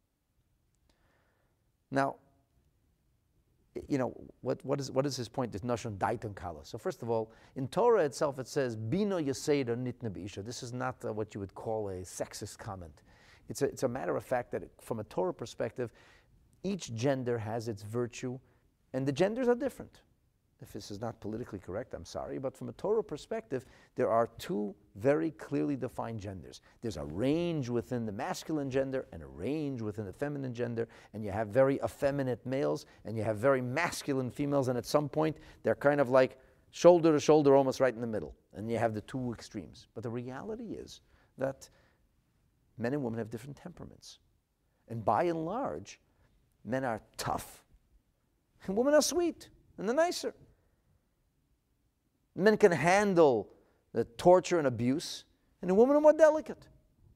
Now, you know, what is his point? This notion daitan kala. So first of all, in Torah itself it says bino yaseda nitna b'isha. This is not what you would call a sexist comment. It's a matter of fact that from a Torah perspective, each gender has its virtue, and the genders are different. If this is not politically correct, I'm sorry, but from a Torah perspective, there are two very clearly defined genders. There's a range within the masculine gender and a range within the feminine gender, and you have very effeminate males, and you have very masculine females, and at some point, they're kind of like shoulder to shoulder, almost right in the middle, and you have the two extremes. But the reality is that men and women have different temperaments. And by and large, men are tough, and women are sweet, and they're nicer. Men can handle the torture and abuse, and the women are more delicate.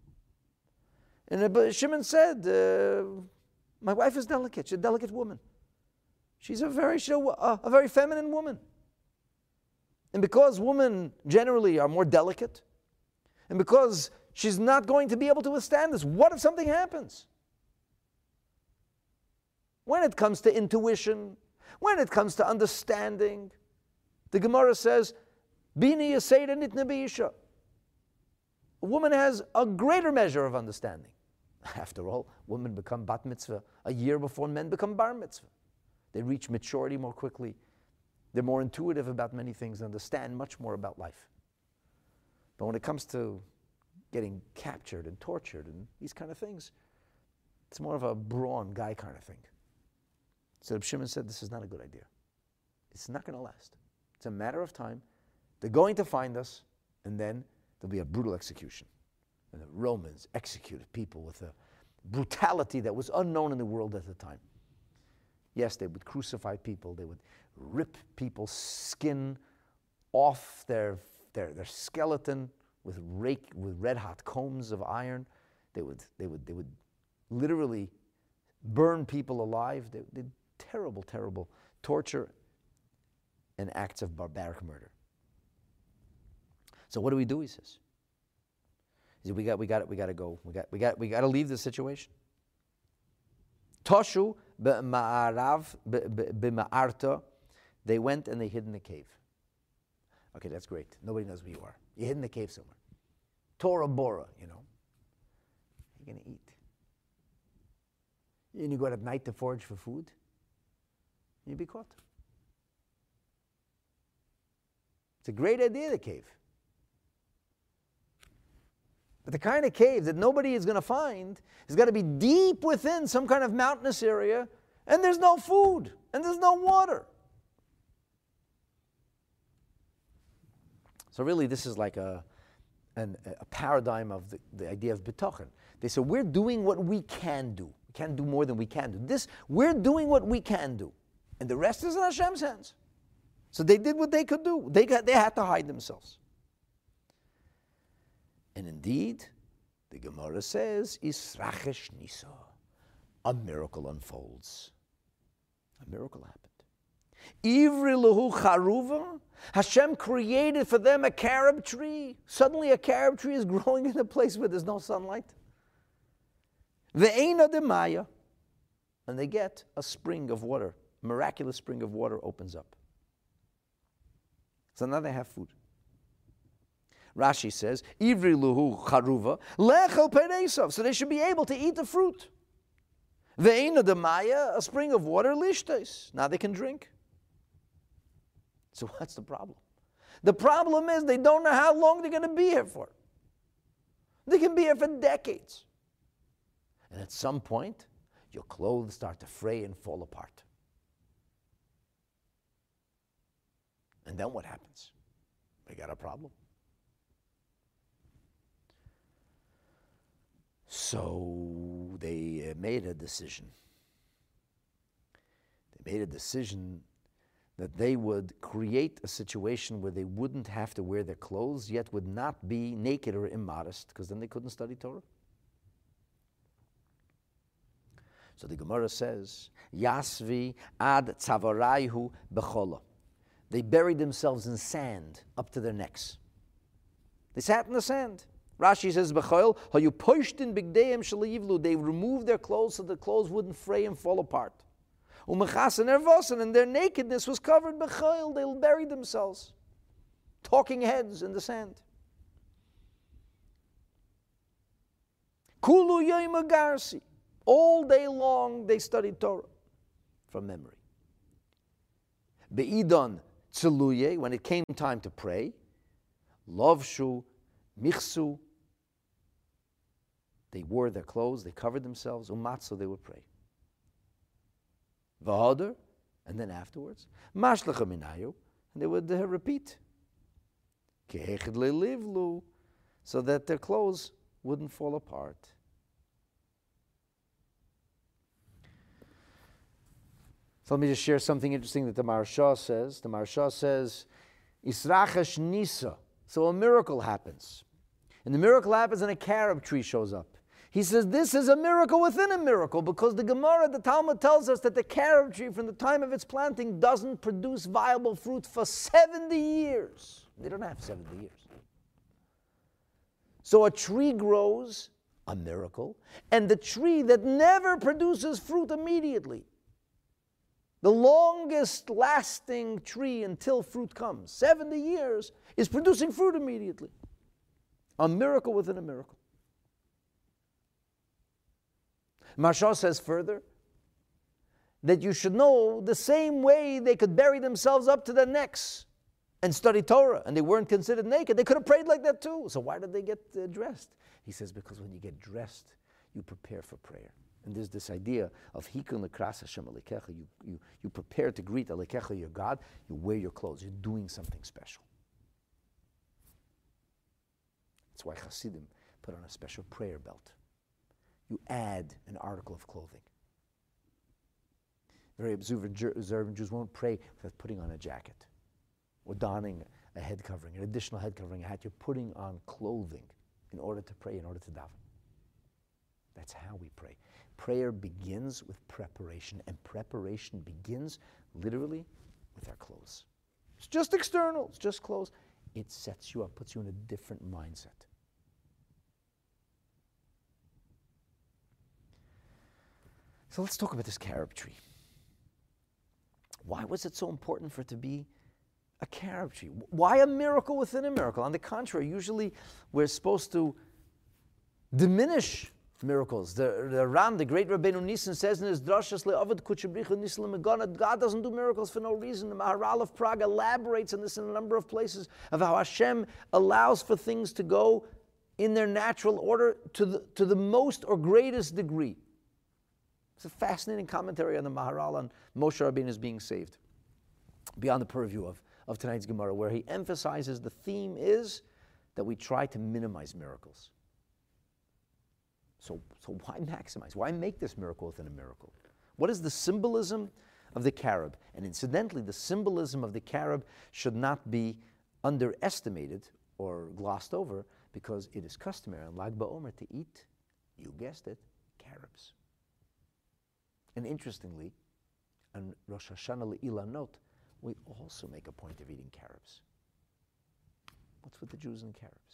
And Shimon said, my wife is delicate. She's a delicate woman. She's a very feminine woman. And because women generally are more delicate, and because she's not going to be able to withstand this, what if something happens? When it comes to intuition, When it comes to understanding, the Gemara says, Bini Yaseda Nitna B'Isha. A woman has a greater measure of understanding. After all, women become bat mitzvah a year before men become bar mitzvah. They reach maturity more quickly. They're more intuitive about many things and understand much more about life. But when it comes to getting captured and tortured and these kind of things, it's more of a brawn guy kind of thing. So Reb Shimon said, this is not a good idea. It's not going to last. It's a matter of time. They're going to find us, and then there'll be a brutal execution. And the Romans executed people with a brutality that was unknown in the world at the time. Yes, they would crucify people. They would rip people's skin off their skeleton with red-hot combs of iron. They would literally burn people alive. They did terrible, terrible torture and acts of barbaric murder. So what do we do? He says. He said, we got to go. We got to leave this situation. Toshu b'ma'arta. They went and they hid in the cave. Okay, that's great. Nobody knows where you are. You hid in the cave somewhere. Tora Bora, you know. You're going to eat. And you go out at night to forage for food. You'll be caught. It's a great idea, the cave. But the kind of cave that nobody is going to find is going to be deep within some kind of mountainous area, and there's no food, and there's no water. So really, this is like a paradigm of the idea of bitachon. They say, we're doing what we can do. We can't do more than we can do. We're doing what we can do. And the rest is in Hashem's hands. So they did what they could do. They had to hide themselves. And indeed, the Gemara says, Israchesh Nisa. A miracle unfolds. A miracle happened. Ivri lahu charuva. Hashem created for them a carob tree. Suddenly a carob tree is growing in a place where there's no sunlight. Ve'ena demaya. And they get a spring of water. A miraculous spring of water opens up. So now they have food. Rashi says, Ivri luhu charuva, lechel peresav. So they should be able to eat the fruit. Ve'ena demaya, a spring of water, lishtes. Now they can drink. So what's the problem? The problem is they don't know how long they're going to be here for. They can be here for decades. And at some point, your clothes start to fray and fall apart. And then what happens? They got a problem. So they made a decision. They made a decision that they would create a situation where they wouldn't have to wear their clothes, yet would not be naked or immodest, because then they couldn't study Torah. So the Gemara says, Yasvi ad tzavaraihu bechola. They buried themselves in sand up to their necks. They sat in the sand. Rashi says, B'choil, hayu poishtin bigdeim shalayivlu. They removed their clothes so the clothes wouldn't fray and fall apart. Umechasen ervosen, and their nakedness was covered. B'choil, they buried themselves. Talking heads in the sand. Kulu yoyma garsi. All day long they studied Torah from memory. Be'idon tzeluye, when it came time to pray, lovshu, michsu, they wore their clothes, they covered themselves, umatzu, they would pray. V'hodar, and then afterwards, mashlecha minayu, and they would repeat. Kehechid le'livlu, so that their clothes wouldn't fall apart. So let me just share something interesting that the Maharsha says. The Maharsha says, Israchesh Nisa. So a miracle happens. And the miracle happens and a carob tree shows up. He says this is a miracle within a miracle, because the Gemara, the Talmud tells us that the carob tree from the time of its planting doesn't produce viable fruit for 70 years. They don't have 70 years. So a tree grows, a miracle, and the tree that never produces fruit immediately, the longest lasting tree until fruit comes, 70 years, is producing fruit immediately. A miracle within a miracle. Maharsha says further that you should know the same way they could bury themselves up to their necks and study Torah, and they weren't considered naked. They could have prayed like that too. So why did they get dressed? He says, because when you get dressed, you prepare for prayer. And there's this idea of hikun lekras Hashem Elokecha. You prepare to greet Elokecha, your God. You wear your clothes. You're doing something special. That's why Hasidim put on a special prayer belt. You add an article of clothing. Very observant Jews won't pray without putting on a jacket or donning a head covering, an additional head covering, a hat. You're putting on clothing in order to pray, in order to daven. That's how we pray. Prayer begins with preparation, and preparation begins literally with our clothes. It's just external, it's just clothes. It sets you up, puts you in a different mindset. So let's talk about this carob tree. Why was it so important for it to be a carob tree? Why a miracle within a miracle? On the contrary, usually we're supposed to diminish miracles. The Ram, the great Rabbeinu Nissen, says in his drashas le'avad kuchebricha nisla megana, God doesn't do miracles for no reason. The Maharal of Prague elaborates on this in a number of places of how Hashem allows for things to go in their natural order to the most or greatest degree. It's a fascinating commentary on the Maharal on Moshe Rabbeinu's being saved, beyond the purview of tonight's Gemara, where he emphasizes the theme is that we try to minimize miracles. So why maximize? Why make this miracle within a miracle? What is the symbolism of the carob? And incidentally, the symbolism of the carob should not be underestimated or glossed over, because it is customary on Lag BaOmer to eat, you guessed it, carobs. And interestingly, on Rosh Hashanah Le'ilanot, we also make a point of eating carobs. What's with the Jews and carobs?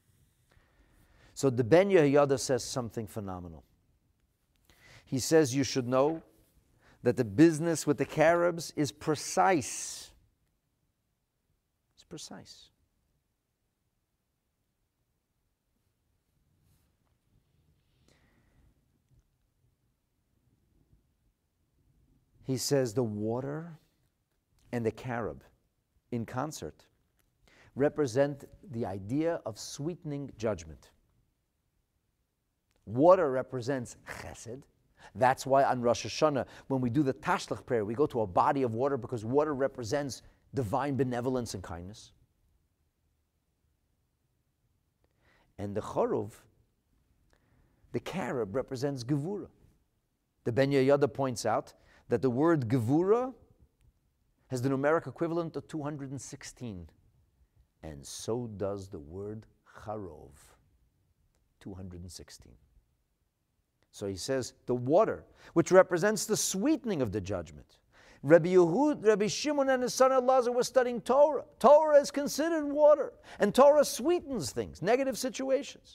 So the Ben Yehoyada says something phenomenal. He says you should know that the business with the carobs is precise. It's precise. He says the water and the carob in concert represent the idea of sweetening judgment. Water represents chesed. That's why on Rosh Hashanah, when we do the Tashlach prayer, we go to a body of water, because water represents divine benevolence and kindness. And the Charuv, the carob, represents Gevura. The Ben Yehoyada points out that the word Gevura has the numeric equivalent of 216. And so does the word Charov, 216. So he says the water, which represents the sweetening of the judgment. Rabbi Shimon and his son Elazar were studying Torah. Torah is considered water, and Torah sweetens things, negative situations.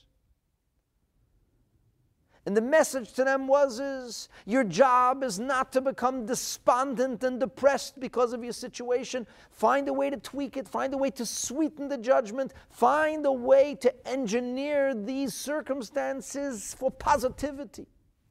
And the message to them is your job is not to become despondent and depressed because of your situation. Find a way to tweak it. Find a way to sweeten the judgment. Find a way to engineer these circumstances for positivity.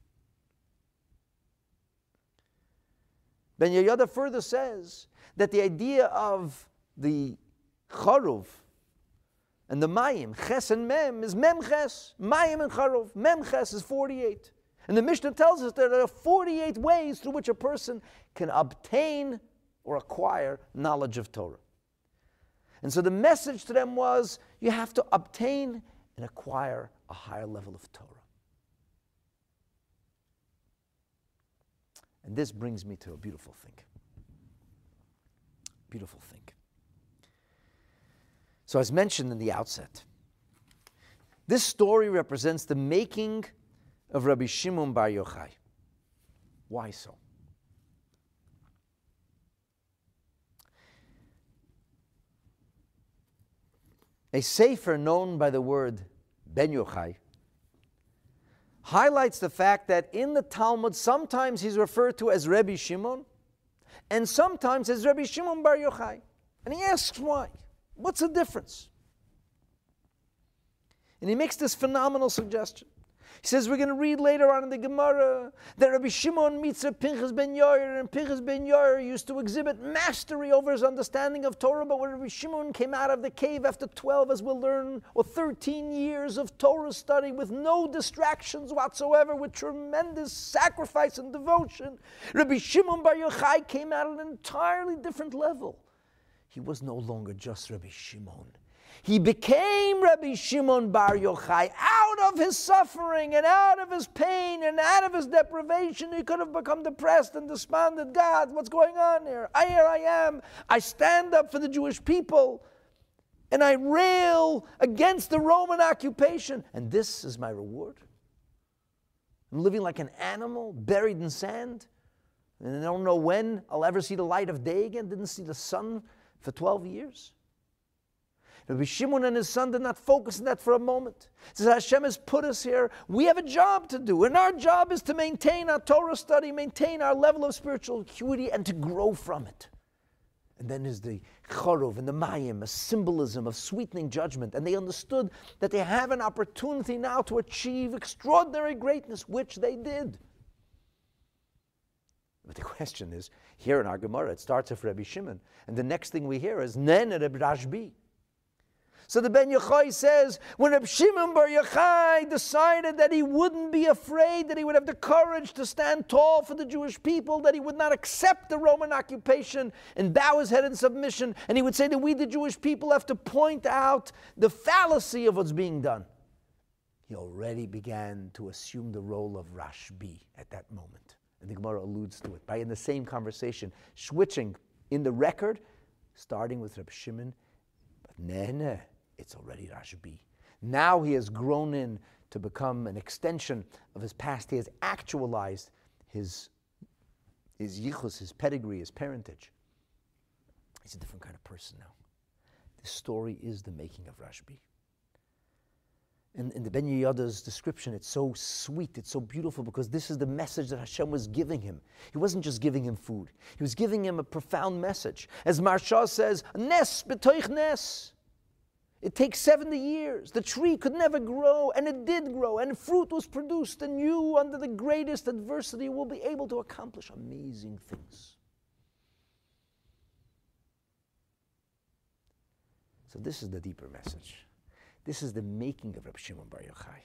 Ben Yehoyada further says that the idea of the charuv and the mayim, ches and mem, is mem ches, mayim and charuv. Mem ches is 48. And the Mishnah tells us that there are 48 ways through which a person can obtain or acquire knowledge of Torah. And so the message to them was, you have to obtain and acquire a higher level of Torah. And this brings me to a beautiful thing. Beautiful thing. So as mentioned in the outset, this story represents the making of Rabbi Shimon Bar Yochai. Why so? A sefer known by the word Ben Yochai highlights the fact that in the Talmud sometimes he's referred to as Rabbi Shimon, and sometimes as Rabbi Shimon Bar Yochai. And he asks why. What's the difference? And he makes this phenomenal suggestion. He says, we're going to read later on in the Gemara that Rabbi Shimon meets Pinchas ben Yair, and Pinchas ben Yair used to exhibit mastery over his understanding of Torah, but when Rabbi Shimon came out of the cave after 12, as we'll learn, or 13 years of Torah study with no distractions whatsoever, with tremendous sacrifice and devotion, Rabbi Shimon Bar Yochai came out at an entirely different level. He was no longer just Rabbi Shimon. He became Rabbi Shimon Bar Yochai. Out of his suffering and out of his pain and out of his deprivation, he could have become depressed and despondent. God, what's going on here? Here I am. I stand up for the Jewish people and I rail against the Roman occupation. And this is my reward? I'm living like an animal buried in sand. And I don't know when I'll ever see the light of day again. Didn't see the sun for 12 years. Rabbi Shimon and his son did not focus on that for a moment. He says, Hashem has put us here. We have a job to do. And our job is to maintain our Torah study, maintain our level of spiritual acuity, and to grow from it. And then there's the Choruv and the Mayim, a symbolism of sweetening judgment. And they understood that they have an opportunity now to achieve extraordinary greatness, which they did. But the question is, here in our Gemara, it starts with Rabbi Shimon. And the next thing we hear is, Nen Reb Rashbi. So the Ben Yochai says, when Reb Shimon Bar Yochai decided that he wouldn't be afraid, that he would have the courage to stand tall for the Jewish people, that he would not accept the Roman occupation and bow his head in submission, and he would say that we, the Jewish people, have to point out the fallacy of what's being done. He already began to assume the role of Rashbi at that moment. And the Gemara alludes to it by in the same conversation, switching in the record, starting with Reb Shimon, but nah, it's already Rashbi. Now he has grown in to become an extension of his past. He has actualized his yichus, his pedigree, his parentage. He's a different kind of person now. This story is the making of Rashbi. In the Ben Yehuda's description, it's so sweet, it's so beautiful, because this is the message that Hashem was giving him. He wasn't just giving him food. He was giving him a profound message. As Maharsha says, Nes b'toich nes. It takes 70 years. The tree could never grow, and it did grow, and fruit was produced, and you, under the greatest adversity, will be able to accomplish amazing things. So this is the deeper message. This is the making of Reb Shimon Bar Yochai.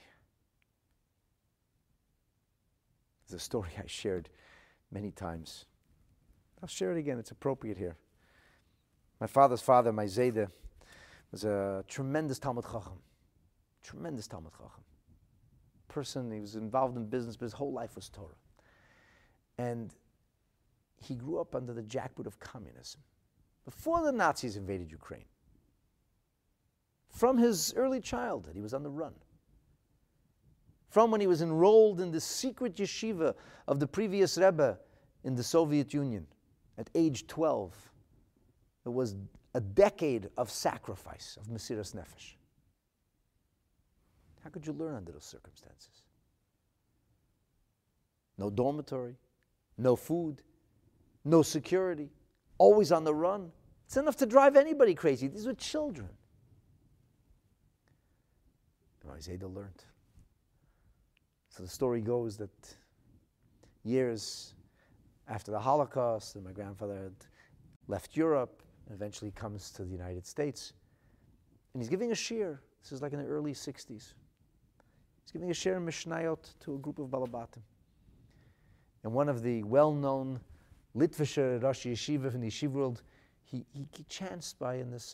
It's a story I shared many times. I'll share it again, it's appropriate here. My father's father, my Zayda, was a tremendous Talmud Chacham. Tremendous Talmud Chacham. Person, he was involved in business, but his whole life was Torah. And he grew up under the jackboot of communism. Before the Nazis invaded Ukraine. From his early childhood, he was on the run. From when he was enrolled in the secret yeshiva of the previous Rebbe in the Soviet Union at age 12, it was a decade of sacrifice, of Mesiras Nefesh. How could you learn under those circumstances? No dormitory, no food, no security, always on the run. It's enough to drive anybody crazy. These were children. Isaiah learned. So the story goes that years after the Holocaust, and my grandfather had left Europe, and eventually comes to the United States, and he's giving a shiur. This is like in the early 60s. He's giving a shiur in Mishnayot to a group of Balabatim. And one of the well-known Litvischer Rosh Yeshiva from the Yeshiva world, he chanced by in this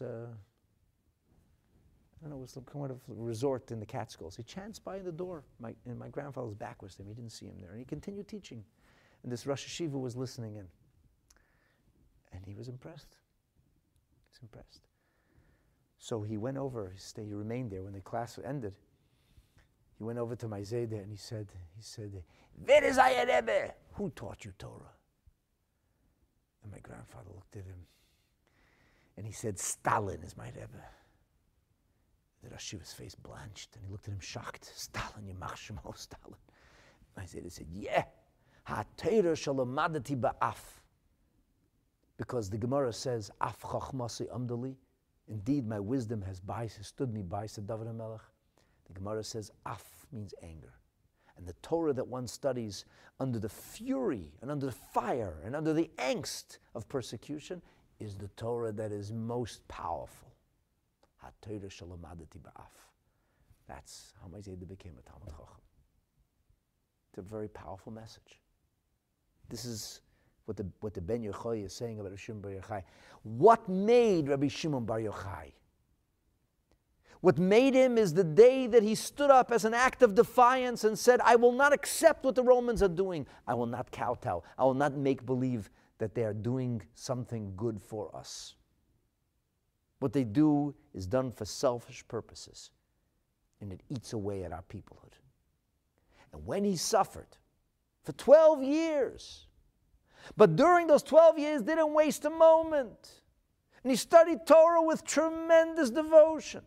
I don't know, it was some kind of resort in the Catskills. He chanced by in the door, and my grandfather's back was to him. He didn't see him there. And he continued teaching. And this Rosh Yeshiva was listening in. And he was impressed. He was impressed. So he went over, he remained there when the class ended. He went over to my Zayda and he said, Wer is euer Rebbe? Who taught you Torah? And my grandfather looked at him and he said, Stalin is my Rebbe. The Rosh Yeshiva's face blanched, and he looked at him shocked. Stalin, Yimach Shemo, Stalin. My Zayda said, yeah, ha-Torah shalamadati ba'af. Because the Gemara says, Af chachmasi amdali, indeed my wisdom has stood me by, said David HaMelech. The Gemara says, Af means anger. And the Torah that one studies under the fury and under the fire and under the angst of persecution is the Torah that is most powerful. HaTorah shalamadati ba'af. That's how my Zayda became a Talmud Chacham. It's a very powerful message. This is what the Ben Yochai is saying about Rabbi Shimon Bar Yochai. What made Rabbi Shimon Bar Yochai? What made him is the day that he stood up as an act of defiance and said, I will not accept what the Romans are doing. I will not kowtow. I will not make believe that they are doing something good for us. What they do is done for selfish purposes, and it eats away at our peoplehood. And when he suffered for 12 years, but during those 12 years didn't waste a moment, and he studied Torah with tremendous devotion,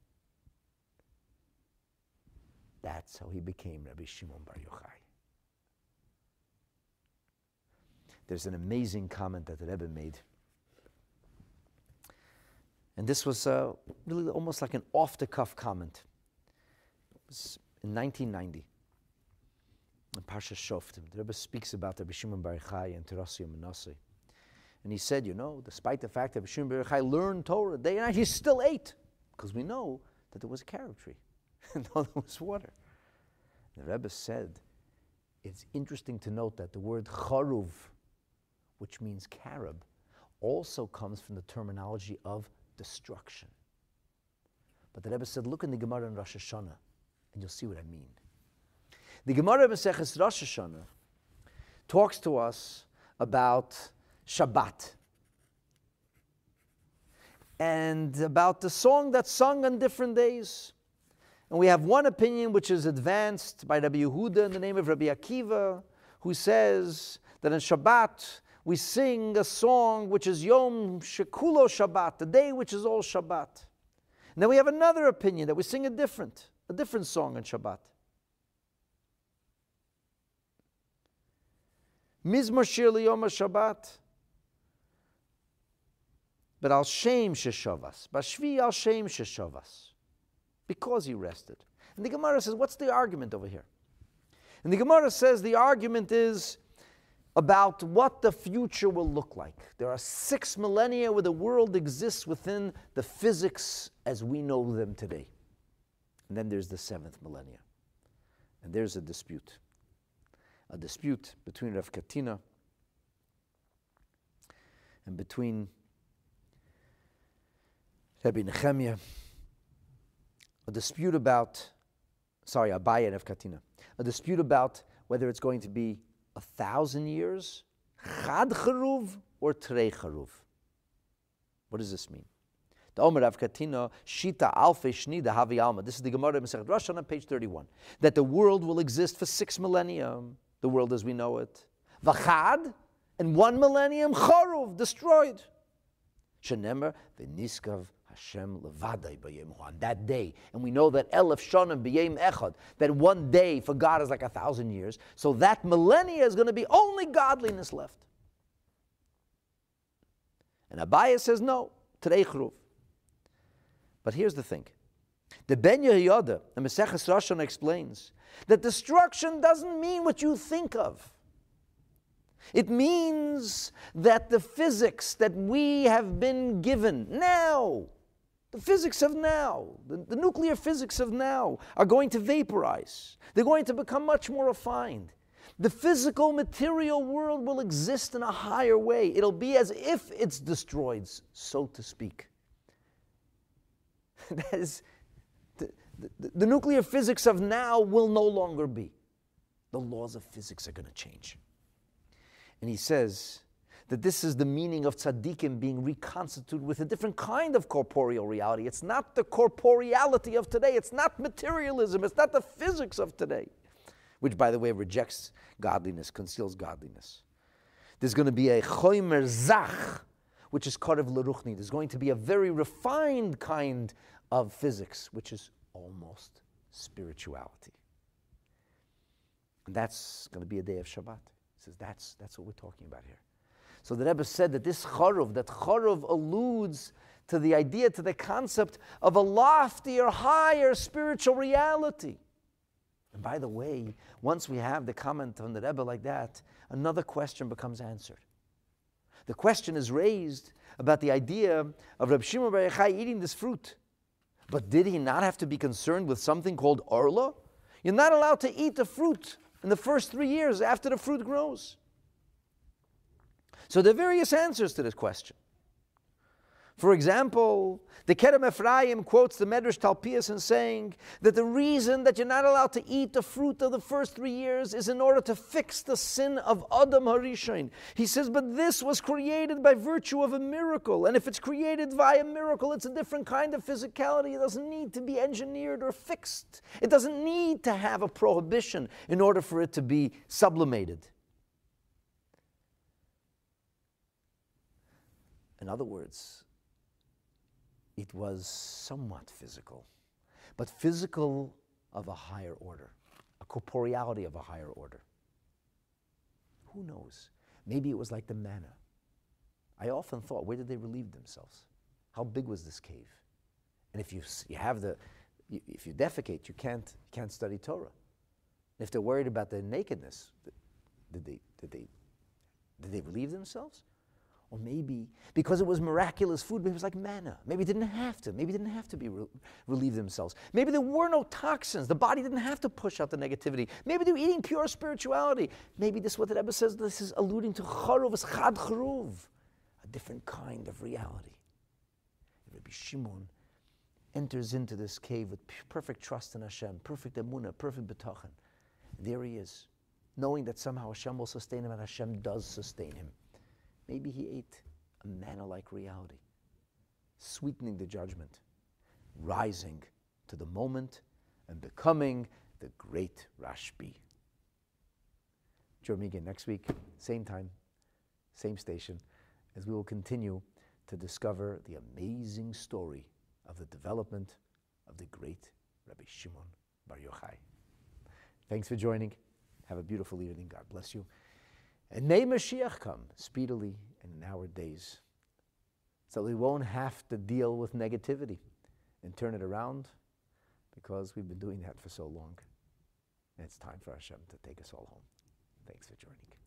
that's how he became Rabbi Shimon Bar Yochai. There's an amazing comment that the Rebbe made. And this was really almost like an off-the-cuff comment. It was in 1990, in Parsha Shoftim. The Rebbe speaks about Rabbi Shimon Bar Yochai and Terasi Manasseh. And he said, despite the fact that Rabbi Shimon Bar Yochai learned Torah day and night, he still ate. Because we know that there was a carob tree. And there was water. The Rebbe said, it's interesting to note that the word charuv, which means carob, also comes from the terminology of destruction. But the Rebbe said, look in the Gemara in Rosh Hashanah, and you'll see what I mean. The Gemara in Maseches Rosh Hashanah talks to us about Shabbat and about the song that's sung on different days. And we have one opinion which is advanced by Rabbi Yehuda in the name of Rabbi Akiva, who says that on Shabbat we sing a song which is Yom Shekulo Shabbat, the day which is all Shabbat. And then we have another opinion that we sing a different song on Shabbat. Mizmor Shir Liyom Shabbat, but Al Shem Sheshavas, Bashvi Al Shem Sheshavas, because he rested. And the Gemara says, what's the argument over here? And the Gemara says the argument is about what the future will look like. There are 6 millennia where the world exists within the physics as we know them today. And then there's the 7th millennia. And there's a dispute between Rav Katina and between Rabbi Nechemiah, Abaye and Rav Katina, a dispute about whether it's going to be 1,000 years, Chad Charuv, or Trei Charuv. What does this mean? The Omer Rav Katina, Shita Alfe Shnida Havi Alma. This is the Gemara Masechet Rosh Hashanah, page 31. That the world will exist for 6 millennia, the world as we know it. V'chad, and 1 millennium, Charuv, destroyed. Shenemer v'niskav Hashem levadai b'yem, on that day. And we know that Elef Shonim b'yem echad, that one day for God is like 1,000 years. So that millennia is going to be only godliness left. And Abaye says no, Trei Charuv. But here's the thing. The Ben Yehoyada, the Maseches Rosh Hashanah, explains that destruction doesn't mean what you think of. It means that the physics that we have been given now, the physics of now, the nuclear physics of now, are going to vaporize. They're going to become much more refined. The physical material world will exist in a higher way. It'll be as if it's destroyed, so to speak. That is, the nuclear physics of now will no longer be. The laws of physics are going to change. And he says that this is the meaning of tzaddikim being reconstituted with a different kind of corporeal reality. It's not the corporeality of today. It's not materialism. It's not the physics of today, which, by the way, rejects godliness, conceals godliness. There's going to be a choimer zach, which is karev leruchni. There's going to be a very refined kind of physics, which is almost spirituality. And that's going to be a day of Shabbat. He says that's what we're talking about here. So the Rebbe said that this Choruv alludes to the idea, to the concept of a loftier, higher spiritual reality. And by the way, once we have the comment on the Rebbe like that, another question becomes answered. The question is raised about the idea of Reb Shimon Bar Yochai eating this fruit. But did he not have to be concerned with something called Orla? You're not allowed to eat the fruit in the first 3 years after the fruit grows. So there are various answers to this question. For example, the Kerem Ephraim quotes the Medrash Talpias in saying that the reason that you're not allowed to eat the fruit of the first 3 years is in order to fix the sin of Adam Harishon. He says, but this was created by virtue of a miracle. And if it's created via miracle, it's a different kind of physicality. It doesn't need to be engineered or fixed. It doesn't need to have a prohibition in order for it to be sublimated. In other words, it was somewhat physical, but physical of a higher order, a corporeality of a higher order. Who knows? Maybe it was like the manna. I often thought, where did they relieve themselves? How big was this cave? And if you defecate, you can't study Torah. If they're worried about their nakedness, did they relieve themselves? Or maybe because it was miraculous food, maybe it was like manna. Maybe it didn't have to. Maybe it didn't have to be relieve themselves. Maybe there were no toxins. The body didn't have to push out the negativity. Maybe they were eating pure spirituality. Maybe this is what the Rebbe says. This is alluding to charuv, as chad charuv, a different kind of reality. Rabbi Shimon enters into this cave with perfect trust in Hashem, perfect emunah, perfect betachan. There he is, knowing that somehow Hashem will sustain him, and Hashem does sustain him. Maybe he ate a manna-like reality, sweetening the judgment, rising to the moment, and becoming the great Rashbi. Join me again next week, same time, same station, as we will continue to discover the amazing story of the development of the great Rabbi Shimon Bar Yochai. Thanks for joining. Have a beautiful evening. God bless you. And may Mashiach come speedily and in our days, so we won't have to deal with negativity and turn it around, because we've been doing that for so long. And it's time for Hashem to take us all home. Thanks for joining.